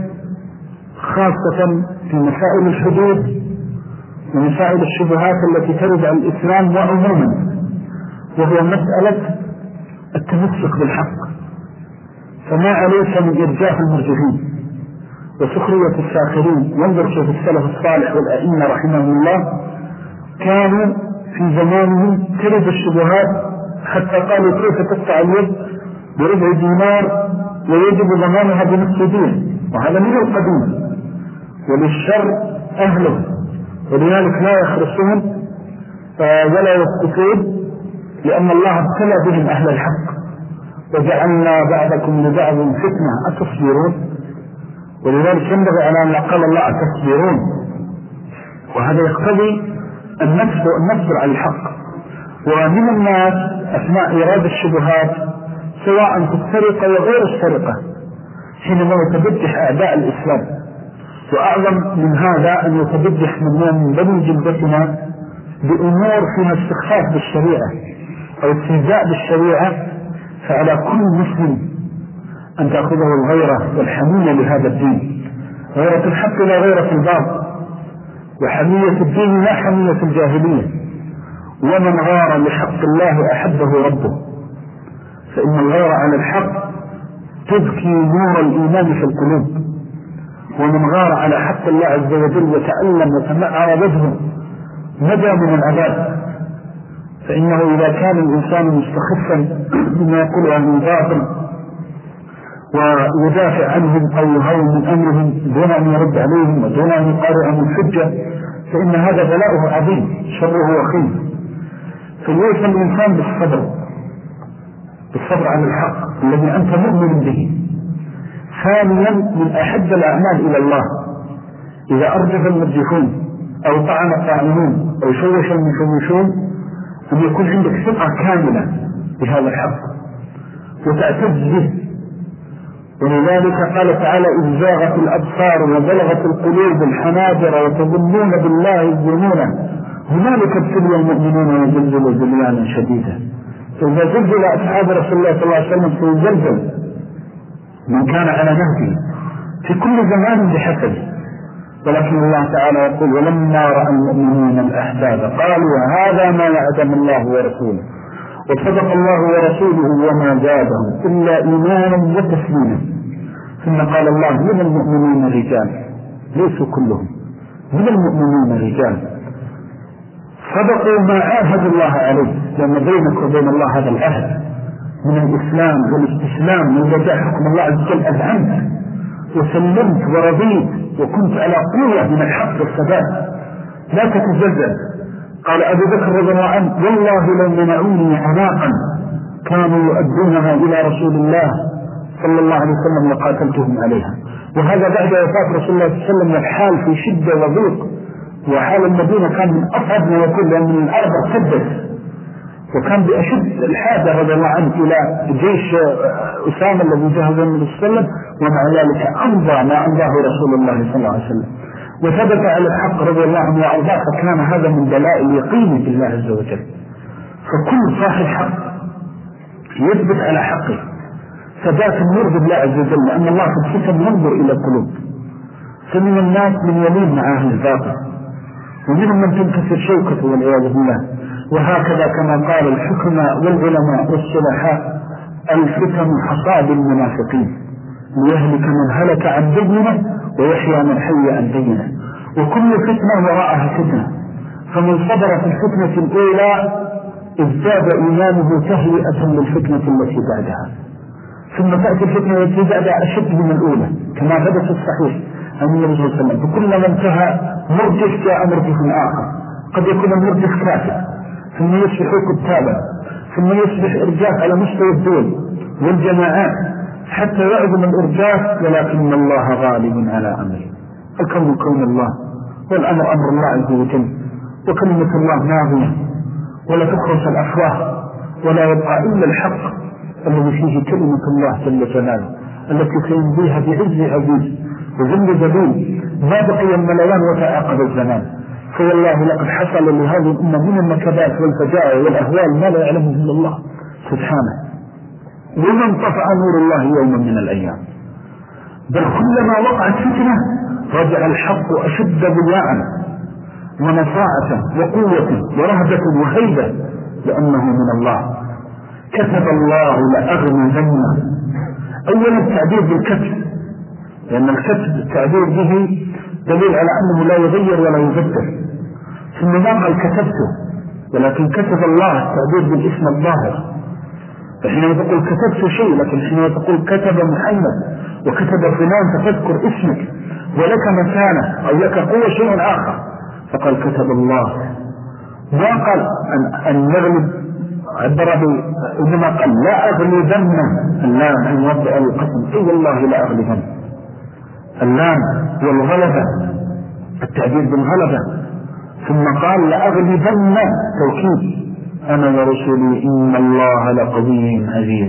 خاصة في مسائل الحدود ومسائل الشبهات التي ترد على الإسلام وعموما، وهو مسألة التمسك بالحق. فما عليك من إرجاف المرجفين وسخرية الساخرين. وانظر كيف السلف الصالح والأئمة رحمهم الله كانوا في زمانهم ترد الشبهات، حتى قالوا كيف تقطع اليد بربع دينار ويجب ضمانها بنصف دين، وهذا من القديم، وللشر أهله، ولذلك لا يخرصون ولا يسكتون، لأن الله ابتلى بهم أهل الحق. وجعلنا بعضكم لبعض فتنة أتصبرون، ولذلك ينبغي على أن قال الله أتصبرون، وهذا يقتضي أن نصبر على الحق. ومن الناس أثناء إرادة الشبهات سواء في السرقة وغير السرقة حينما يتبجح أعداء الإسلام، وأعظم من هذا أن يتبجح من بني جلدتنا بأمور فيها استخفاف بالشريعة أو استهزاء بالشريعة. فعلى كل مسلم أن تأخذه الغيرة والحمية لهذا الدين، غيرة الحق لا غيرة الباطل، وحمية الدين لا حمية الجاهلية. ومن غار لحق الله أحبه ربه، فإن الغيرة على الحق تذكي نور الإيمان في القلوب. ومن غار على حق الله عز وجل وتألم وتمعر وجهه نجا من العذاب. فإنه إذا كان الإنسان مستخفا بما يقوله من باطل ويدافع عنهم أو يهون من أمرهم دون أن يرد عليهم ودون أن يقارع من الحجة، فإن هذا بلاؤه عظيم شره وخيم. فليس الإنسان بالصبر بالصبر على الحق الذي أنت مؤمن به. ثانيا من أحب الأعمال إلى الله إذا أرجف المرجفون أو طعن الطاعنون أو شوش المشوشون أن يكون عندك ثقة كاملة بهذا الحق وتعتز به. ولذلك قال تعالى إذ زاغت الأبصار وبلغت القلوب الحناجر وتظنون بالله الظنون هنالك ابتلي المؤمنون وزلزلوا زلزالا شديدا. فإذا زلزل أصحاب رسول الله صلى الله عليه وسلم سيزلزل من كان على نهجه في كل زمان بحسبه. ولكن الله تعالى يقول ولما رأى المؤمنون الأحباب قالوا هذا ما يعدم الله ورسوله وصدق الله ورسوله وما زادهم إلا إيمانا وتسليما. ثم قال الله من المؤمنين رجال، ليسوا كلهم، من المؤمنين رجال صدقوا ما عاهدوا الله عليه، لأن بينك وبين الله هذا العهد من الإسلام والاستسلام من وجاء حكم الله عز وجل أذعنت وسلمت ورضيت وكنت على قوة من الحق والثبات لا تتزلزل. قال أبو بكر رضي الله عنه والله لو منعوني عناقا كانوا يؤدونها إلى رسول الله صلى الله عليه وسلم وقاتلتهم عليها. وهذا بعد وفاة رسول الله صلى الله عليه وسلم الحال في شدة وضيق، وحال المدينة كان من أصعب ما يكون لأن الأرض ارتدت، وكان بأشد الحاجة رضي الله عنه إلى جيش أسامة الذي جهز النبي صلى الله عليه وسلم، ومع ذلك أمضى ما أمضاه رسول الله صلى الله عليه وسلم وثبت على الحق رضي الله عنه وأرضاه. فكان هذا من دلائل يقين بالله عز وجل. فكل صاحب حق يثبت على حقه ثبات النور بالله عز وجل، لأن الله في الفتن ينظر إلى القلوب. فمن الناس من يمين مع أهل الباطل ومنهم من تنكسر شوكته والعياذ بالله. وهكذا كما قال الحكماء والعلماء والصلحاء الفتن حصاد المنافقين ليهلك من هلك عن بينه ويحيى من حي عن بينه. وكل فتنة وراءها فتنة، فمن صبر في الفتنة الأولى ازداد إيمانه تهيئة للفتنة التي بعدها، ثم تأتي الفتنة التي بعدها أشد من الأولى كما ثبت الصحيح عن النبي صلى الله عليه وسلم. فكلما انتهى مرجف جاء مرجف آخر، قد يكون المردف كاتب ثم يصبح كتابا ثم يصبح إرجاف على مستوى الدول والجماعات حتى يعظم الإرجاف، ولكن الله غالب على أمره. الكون كون الله والأمر أمر الله عز وجل، وكلمة الله ناظمة ولا تخرج الأفواه، ولا يبقى إلا الحق الذي فيه كلمة الله جل جلاله التي سينبيها بعز عزيز وذل ذليل ما بقي المليان وتعاقب الزمان. فوالله لقد حصل لهذه الأمة من النكبات والفجائع والأهوال ما لا يعلمه إلا الله سبحانه، ومن طفع نور الله يوما من الأيام، بل كلما وقعت فتنة رجع الحق أشد ضياعا ونصاعة وقوة ورهبة وهيبة لأنه من الله. كتب الله لأغنى. أولا التعبير بالكتب، لأن الكتب التعبير به دليل على أنه لا يغير ولا يبدل، ثم ما قال كتبته، ولكن كتب الله التعبير بالاسم الظاهر. فحينما تقول كتبت شيء، لكن حينما تقول كتب محمد وكتب فلان فتذكر اسمك ولك مكانه أو لك قوة شيء آخر، فقال كتب الله. ما قال أن, أن يغلب، عبر إنما قال لا أغلبن، اللام أن يوضع القسم، أي والله لا أغلبن، اللام والغلبة التعبير بالغلبة. ثم قال لأغلبن توكيد أنا ورسولي إن الله لقوي عزيز.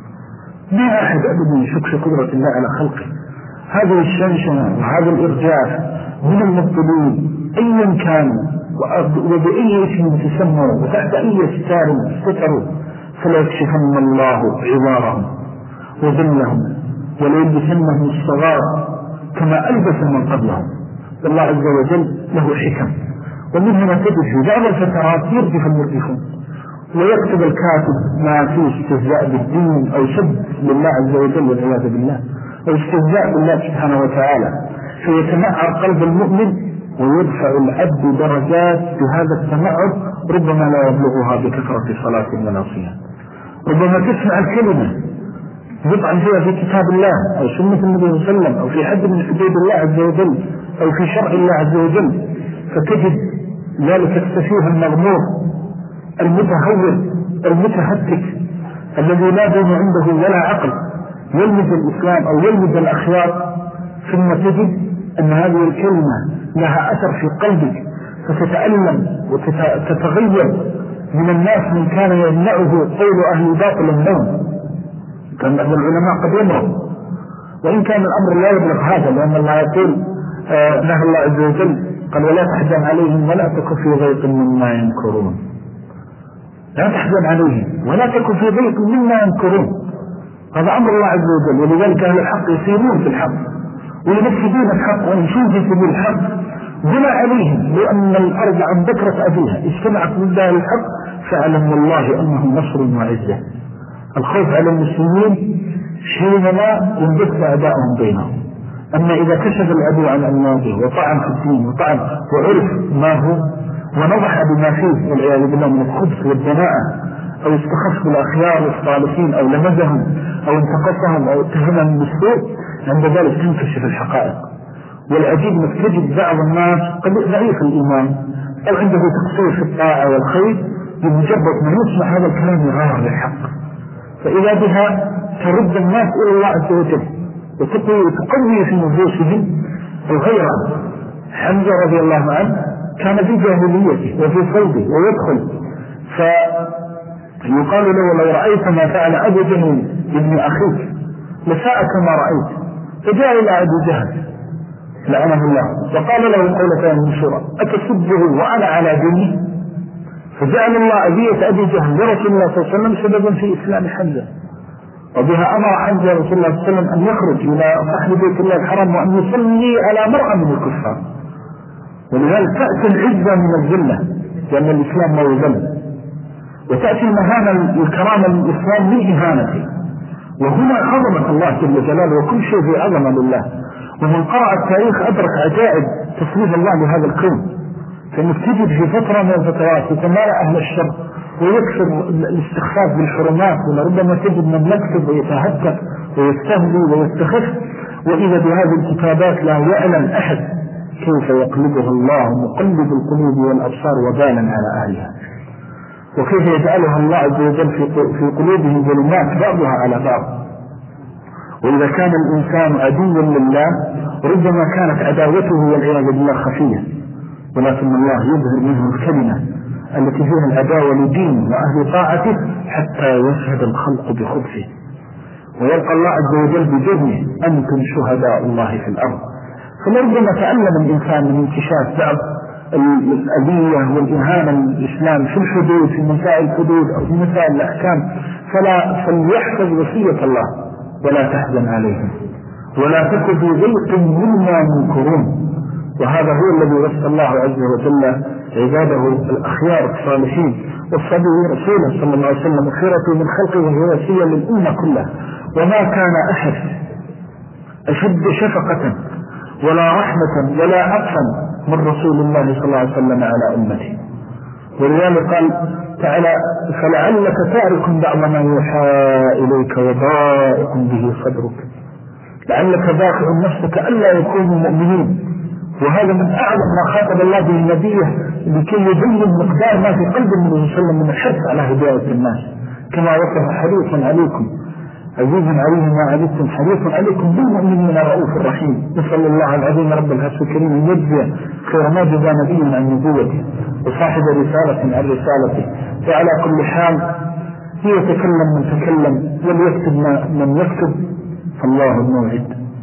ما أحد أبدا يشك قدرة الله على خلقه. هذه الشنشنة وهذا الإرجاف من المبطلين أيا كانوا وبأي اسم تسموا وتحت أي ستار ستروا، فلا يكشفن الله عوارهم وذلهم وليلبسنهم الصغار كما ألبس من قبلهم. الله عز وجل له حكم، ومن هنا تجد في بعض الفترات يرجف المرجفون ويكتب الكاتب ما فيه استهزاء بالدين أو سب لله عز وجل والعياذ بالله أو استهزاء بالله سبحانه وتعالى، فيتمعر قلب المؤمن ويدفع العبد درجات بهذا التمعر ربما لا يبلغها بكثرة صلاة ولا صيام. ربما تسمع الكلمة يطعن فيها في كتاب الله أو سنة النبي صلى الله عليه وسلم أو في حد من حدود الله عز وجل أو في شرع الله عز وجل، فتجد ذلك السفيه المغمور المتهور المتهتك الذي لا دين عنده ولا عقل يلمز الإسلام أو يلمز الأخيار، ثم تجد أن هذه الكلمة لها أثر في قلبك فتتألم وتتغير من الناس من كان يمنعه قول أهل باطل النوم. كان بعض العلماء قد يمرض وإن كان الأمر لا يبلغ هذا، لأن الله يقول آه نهى الله عز وجل قال ولا تحزن عليهم ولا تكن في ضيق مما ينكرون، لا تحزن عليهم ولا تكن في ضيق مما ينكرون. هذا أمر الله عز وجل، ولذلك أهل الحق يسيرون في الحق وينفذون الحق ويمشون في سبيل الحق بما عليهم، لأن الأرض عن بكرة أبيها اجتمعت ضدها الحق، فاعلم والله أنه نصر وعزة. الخوف على المسلمين حينما ينبث أعداءهم بينهم، أما إذا كشف العدو عن أمواجه وطعن في الدين وطعن وعرف ما هو ونضح بما فيه والعياذ بالله من الخبث والدناءة أو استخف بالأخيار والصالحين أو لمزهم أو انتقصهم أو اتهمهم بالسوء، عند ذلك تنكشف الحقائق. والعجيب أنك تجد بعض الناس ضعيف الإيمان أو عنده تقصير في الطاعة والخير، بمجرد ما يسمع هذا الكلام يغار للحق، فإذا بها ترد الناس إلى الله عز وجل وتقوي في نفوسهم الغيرة. حمزة رضي الله عنه كان في جاهليته وفي صوده ويدخل، فيقال له لو رأيت ما فعل أبو جهل ابن أخيك لساءك ما رأيت، فجاء إلى أبو جهل لعنه الله وقال له قولتان مشهورة أتسبه وأنا على ديني، فجعل الله أذية أبي جهل لرسول الله صلى الله عليه وسلم سببا في إسلام حمزة، وبها أمر حمزة رسول الله صلى الله عليه وسلم أن يخرج إلى صاحب بيت الله الحرام وأن يصلي على مرأة من الكفار. ولذلك تأتي العزة من الذلة لأن الإسلام ما يذل، وتأتي المهانة الكرامة للإسلام من إهانته، وهنا عظمة الله جل جلاله وكل شيء في عظمة لله. ومن قرأ التاريخ أدرك عجائب تصريف الله لهذا الكون، فإنك تجد في فترة من الفترات يتمالى أهل الشر ويكثر الاستخفاف بالحرمات، ولربما تجد من يكتب ويتهتك ويستهدي ويستخف، وإذا بهذه الكتابات لا يعلم أحد كيف يقلبها الله مقلب القلوب والأبصار وبالا على أهلها، وكيف يجعلها الله عز وجل في قلوبهم ظلمات بعضها على بعض. وإذا كان الإنسان عدوا لله ربما كانت عداوته والعياذ بالله خفية، ولكن الله يظهر منه الكلمة التي فيها العداوة لدين وأهل طاعته حتى يشهد الخلق بخبثه، ويلقى الله عز وجل بجرمه: أنتم شهداء الله في الأرض. فلربما تعلم الإنسان من انكشاف بعض الأذية والإهانة للإسلام في الحدود، في مسائل الحدود أو في مسائل الأحكام، فلا فليحفظ وصية الله: ولا تحزن عليهم ولا تكن في ضيق مما ينكرون. وهذا هو الذي وصى الله عز وجل عباده الأخيار الصالحين والصبي رسوله صلى الله عليه وسلم خيرته من خلقه، وهي وصية للأمة كلها. وما كان أحد أشد شفقة ولا رحمة ولا أقسم من رسول الله صلى الله عليه وسلم على أمته. ولذلك قال تعالى: فلعلك تارك بعض ما يوحى إليك وضائق به صدرك، لعلك باخع نفسك ألا يكونوا مؤمنين. وهذا من أعظم ما خاطب الله به النبي لكي يبين مقدار ما في قلب النبي صلى الله عليه وسلم من الحرص على هداية الناس، كما وصف: حريص عليكم عزيز عليه ما عزيزتم حريص عليكم بالمؤمنين رؤوف رحيم. نسأل الله العظيم رب العرش الكريم أن يجزي خير ما جزى نبي عن نبوته وصاحب رسالة عن رسالته. وعلى كل حال يتكلم من تكلم وليكتب من يكتب، فالله الموعد.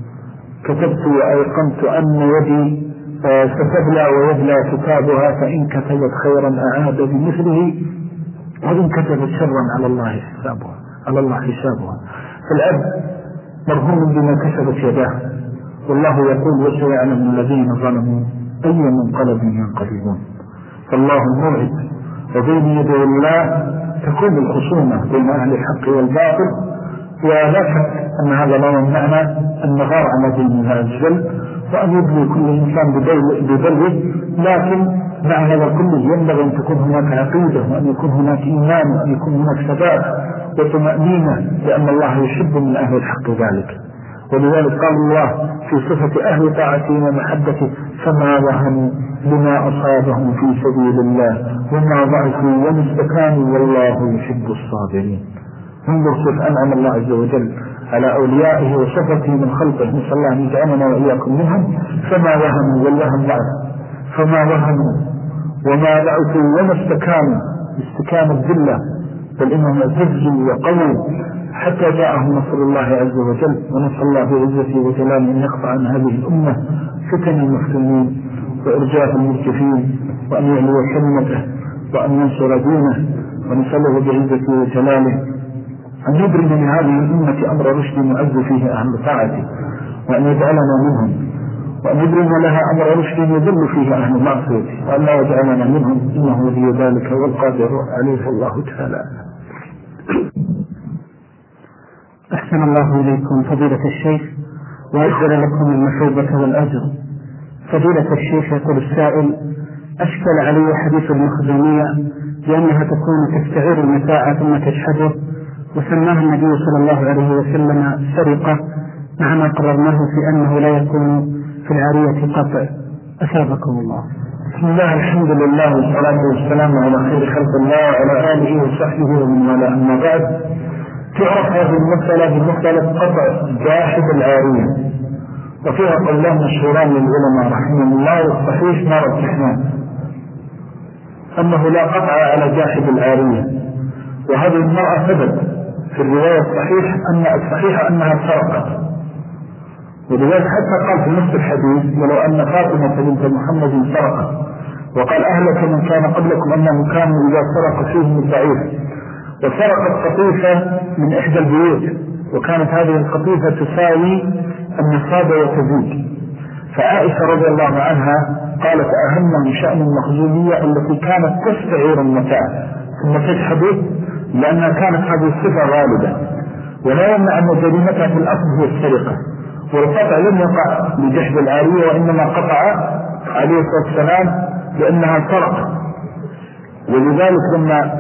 كتبت وأيقنت أن يدي ستبلى ويبلى كتابها، فإن كتبت خيرا أعاد بمثله، وإن كتبت شرا على الله حسابها على الله حسابها. فالأب مرهون بما كسبت يداه، والله يقول: وسيعلم الذين ظلموا أي منقلب ينقلبون. فالله الموعد، وبين يدي الله تكون الخصومة بين أهل الحق والباطل. ولا شك أن هذا لا يمنعنا أن نغار على دين الله عز وجل، وأن يبلي كل إنسان ببلوه، لكن مع هذا كله ينبغي أن تكون هناك عقيدة، وأن يكون هناك إيمان، وأن يكون هناك ثبات وطمأنينة، لأن الله يحب من أهل الحق ذلك. ولذلك قال الله في صفة أهل طاعته ومحبته: فما وهنوا لما أصابهم في سبيل الله وما ضعفوا وما استكانوا والله يحب الصابرين. انظر كيف أنعم الله عز وجل على أوليائه وصفته من خلقه، نسأل الله أن يجعلنا وإياكم منهم. فما وهنوا، والوهن ضعف، فما وهنوا وما ضعفوا وما استكانوا، استكانوا الذلة، بل إنهم اعتزوا وقووا حتى جاءهم نصر الله عز وجل. ونسأل الله بعزته وجلاله أن يقطع عن هذه الأمة فتن المفتونين وإرجاف المرجفين، وأن يعلو كلمته، وأن ينصر دينه. ونسأله بعزته وجلاله أن يبرم من هذه الأمة أمر رشد يعز فيه أهل طاعته، وأن يجعلنا منهم، وأن يبرم لها أمر رشد يذل فيه أهل معصيته، وأن لا يجعلنا منهم، إنه ولي ذلك والقادر عليه الله تعالى. أحسن الله إليكم فضيلة الشيخ، وأجزل لكم المثوبة والأجر. فضيلة الشيخ، يقول السائل: أشكل علي حديث المخزومية لأنها تكون تستعير المتاع ثم تشحده، وسماها النبي صلى الله عليه وسلم سرقة، مع ما قررناه في أنه لا يكون في العارية قطع. أثابكم الله. بسم الله، الحمد لله، والصلاة والسلام على خير خلق الله وعلى آله وصحبه ومن والاه. أما بعد، تعرف هذه المسألة بمسألة قطع جاحد العارية، وفيها قولان مشهوران للعلماء رحمه الله، والصحيح ما رجحناه أنه لا قطع على جاحد العارية. وهذه المرأة ثبت في الرواية الصحيح أن الصحيحة أنها سرقت، ولذلك حتى قال في نص الحديث: ولو أن فاطمة بنت محمد سرقت، وقال: أهلك من كان قبلكم أنهم كانوا إذا سرق فيهم الضعيف. وسرقت قطيفة من إحدى البيوت، وكانت هذه القطيفة تساوي النصاب وتزيد. فعائشة رضي الله عنها قالت: أهم شأن المخزومية التي كانت تستعير المتاع ثم تجحده، لأنها كانت هذه الصفة غالبة، ولا يمنع أن جريمتها في الأصل هي السرقة. والقطع لم يقع لجحد العارية، وإنما قطع عليه الصلاة والسلام لأنها سرقة. ولذلك لما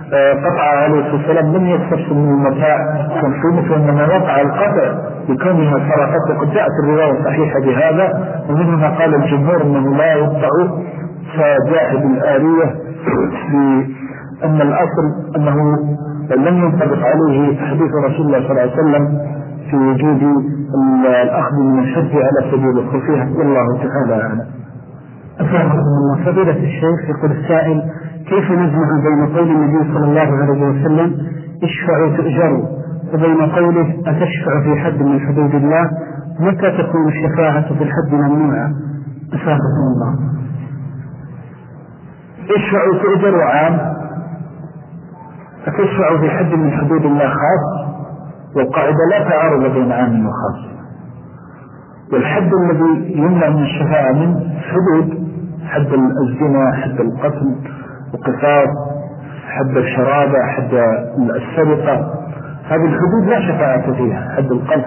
قطع عليه الصلاة والسلام لم يستفسر من المتاع كنفومته، إنما وقع القطع بكونها سرقت، وقد جاءت الرواية صحيحة بهذا. ومنها قال الجمهور أنه لا يقطع فجاء بالآلية بأن الأصل أنه لم ينطبق عليه حديث رسول الله صلى الله عليه وسلم في وجود الأخذ من الشد على سبيل الخفية، والله تعالى أعلم. أفهمكم الله. فضيلة الشيخ يقول السائل: كيف نجمع بين قول النبي صلى الله عليه وسلم اشفعوا تؤجروا وبين قوله أتشفع في حد من حدود الله؟ متى تكون الشفاعة في الحد ممنوعة؟ أفهمكم الله. اشفعوا تؤجروا عام، أتشفعوا في حد من حدود الله خاص، والقاعدة لا تعارض بين عام وخاص. والحد الذي يمنع من الشفاعة من حدود حد الزنا، حد القتل، القصاص، حد الشرابة، حد السرقة، هذه الحدود لا شفاعة فيها. حد القذف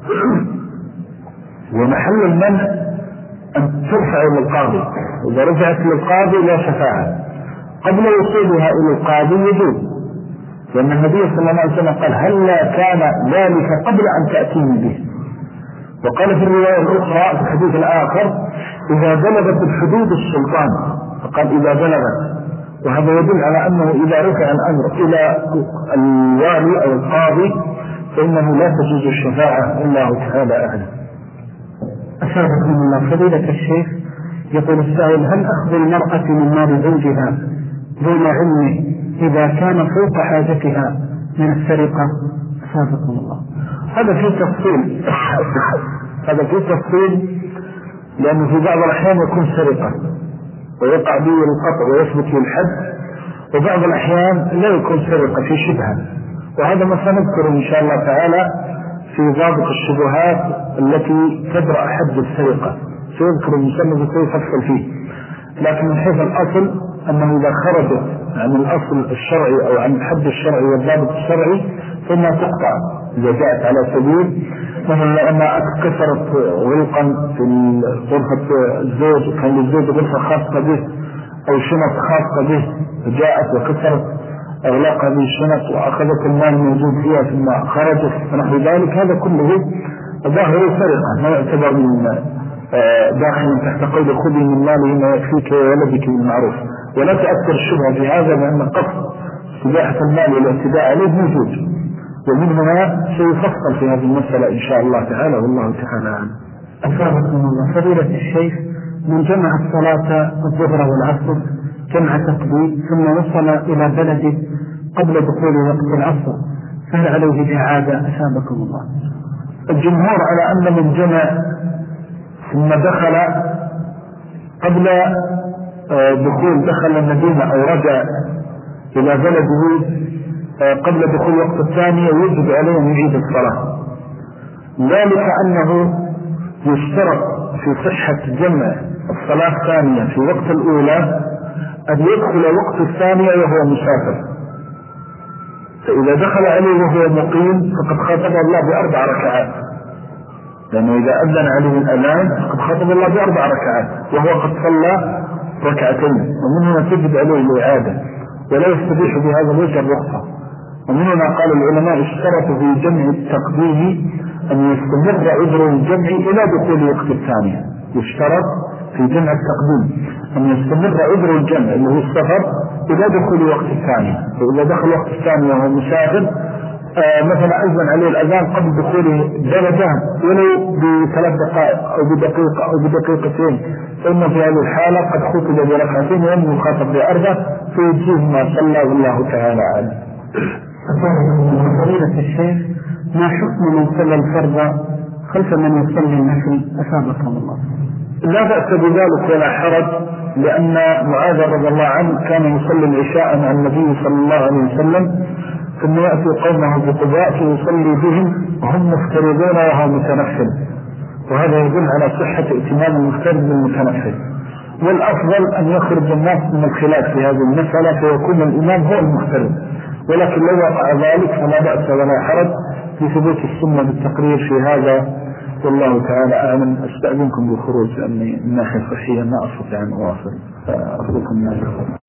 ومحل المنع أن ترفع إلى القاضي، إذا رجعت للقاضي لا شفاعة. قبل وصولها إلى القاضي يجوز، لأن النبي صلى الله عليه وسلم قال: هل لا كان ذلك قبل أن تأتيني به؟ وقال في الرواية الأخرى في الحديث الآخر: إذا بلغت الحدود السلطان، فقال إذا بلغت، وهذا يدل على أنه إذا رفع الأمر إلى الوالي أو القاضي فإنه لا تجوز الشفاعة، والله تعالى أعلم. أشاركم الله. فضيلة الشيخ يقول السائل: هل أخذ المرأة من مال زوجها دون علمه إذا كان فوق حاجتها من السرقة؟ أشاركم الله. هذا في تفصيل هذا في تفصيل لأنه في بعض الأحيان يكون سرقة ويقع به القطع ويثبت به الحد، وبعض الأحيان لا يكون سرقة في شبهة، وهذا ما سنذكر إن شاء الله تعالى في ضابط الشبهات التي تدرأ حد السرقة، سيذكر المسلم وسيفصل فيه. لكن من حيث الأصل أنه إذا خرجت عن الأصل الشرعي أو عن الحد الشرعي والضابط الشرعي فإنها تقطع إذا جاءت على سبيل مثلا أنها كسرت غلقا في غرفة الزوج، كان للزوج غرفة خاصة به أو شنط خاصة به، فجاءت وكسرت أغلاق هذه الشنط وأخذت المال الموجود فيها ثم خرجت ونحو ذلك، هذا كله ظاهر سرقة، ما يعتبر من داخل تحت قول خذي من ماله ما يكفيك وولدك بالمعروف. ولا تأثر الشبهة في هذا لأن قصد استباحة المال والاعتداء عليه موجود، ومن هنا سيفصل في هذه المسألة إن شاء الله تعالى، والله تعالى عنه. أفهمكم الله. فضيلة الشيخ: من جمع الصلاة الظهر والعصر جمع تقديم ثم وصل إلى بلده قبل دخول وقت العصر، فهل عليه إعادة؟ أثابكم الله. الجمهور على أن من جمع ثم دخل قبل دخول دخل المدينة أو رجع إلى بلده قبل دخول وقت الثانية يجب عليه أن يعيد الصلاة، ذلك أنه يشترط في صحة جمع الصلاة الثانية في وقت الأولى أن يدخل وقت الثانية وهو مسافر، فإذا دخل عليه وهو مقيم فقد خاطب الله بأربع ركعات، لأنه إذا أذن عليه الأذان فقد خاطب الله بأربع ركعات وهو قد صلى ركعتين، ومن هنا تجب عليه الإعادة ولا يستبيح بهذا الوجه الرخصة. ومن هنا قال العلماء اشترطوا في جمع التقديم أن يستمر عذر الجمع إلى دخول وقت الثانية، يشترط في جمع التقديم أن يستمر عذر الجمع اللي هو السفر إلى دخول وقت الثانية، فإذا دخل وقت الثانية وهو مسافر آه مثلا أذن عليه الأذان قبل دخوله درجة ولو بثلاث دقائق أو بدقيقة أو بدقيقتين، فإن في هذه الحالة قد خطب بركعتين وأنه يخاطب بأربع فيجيه ما صلى، والله تعالى أعلم. فضيلة الشيخ: ما حكم من صلى الفرض خلف من يصلي النفل؟ أثابكم الله. لا بأس بذلك ولا حرج، لأن معاذ رضي الله عنه كان يصلي العشاء مع النبي صلى الله عليه وسلم ثم يأتي قومه بقباء فيصلي بهم وهم مفترضون وهو متنفل، وهذا يدل على صحة ائتمام المفترض بالمتنفل. والأفضل أن يخرج الناس من الخلاف في هذه المسألة فيكون الإمام هو المفترض، ولكن لو وقع ذلك فلا بأس ولا حرج لثبوت السنة بالتقرير في هذا، والله تعالى أعلم. أستأذنكم بالخروج لأني من ناحية صحية ما أستطيع أن أواصل، فأرجوكم الناس.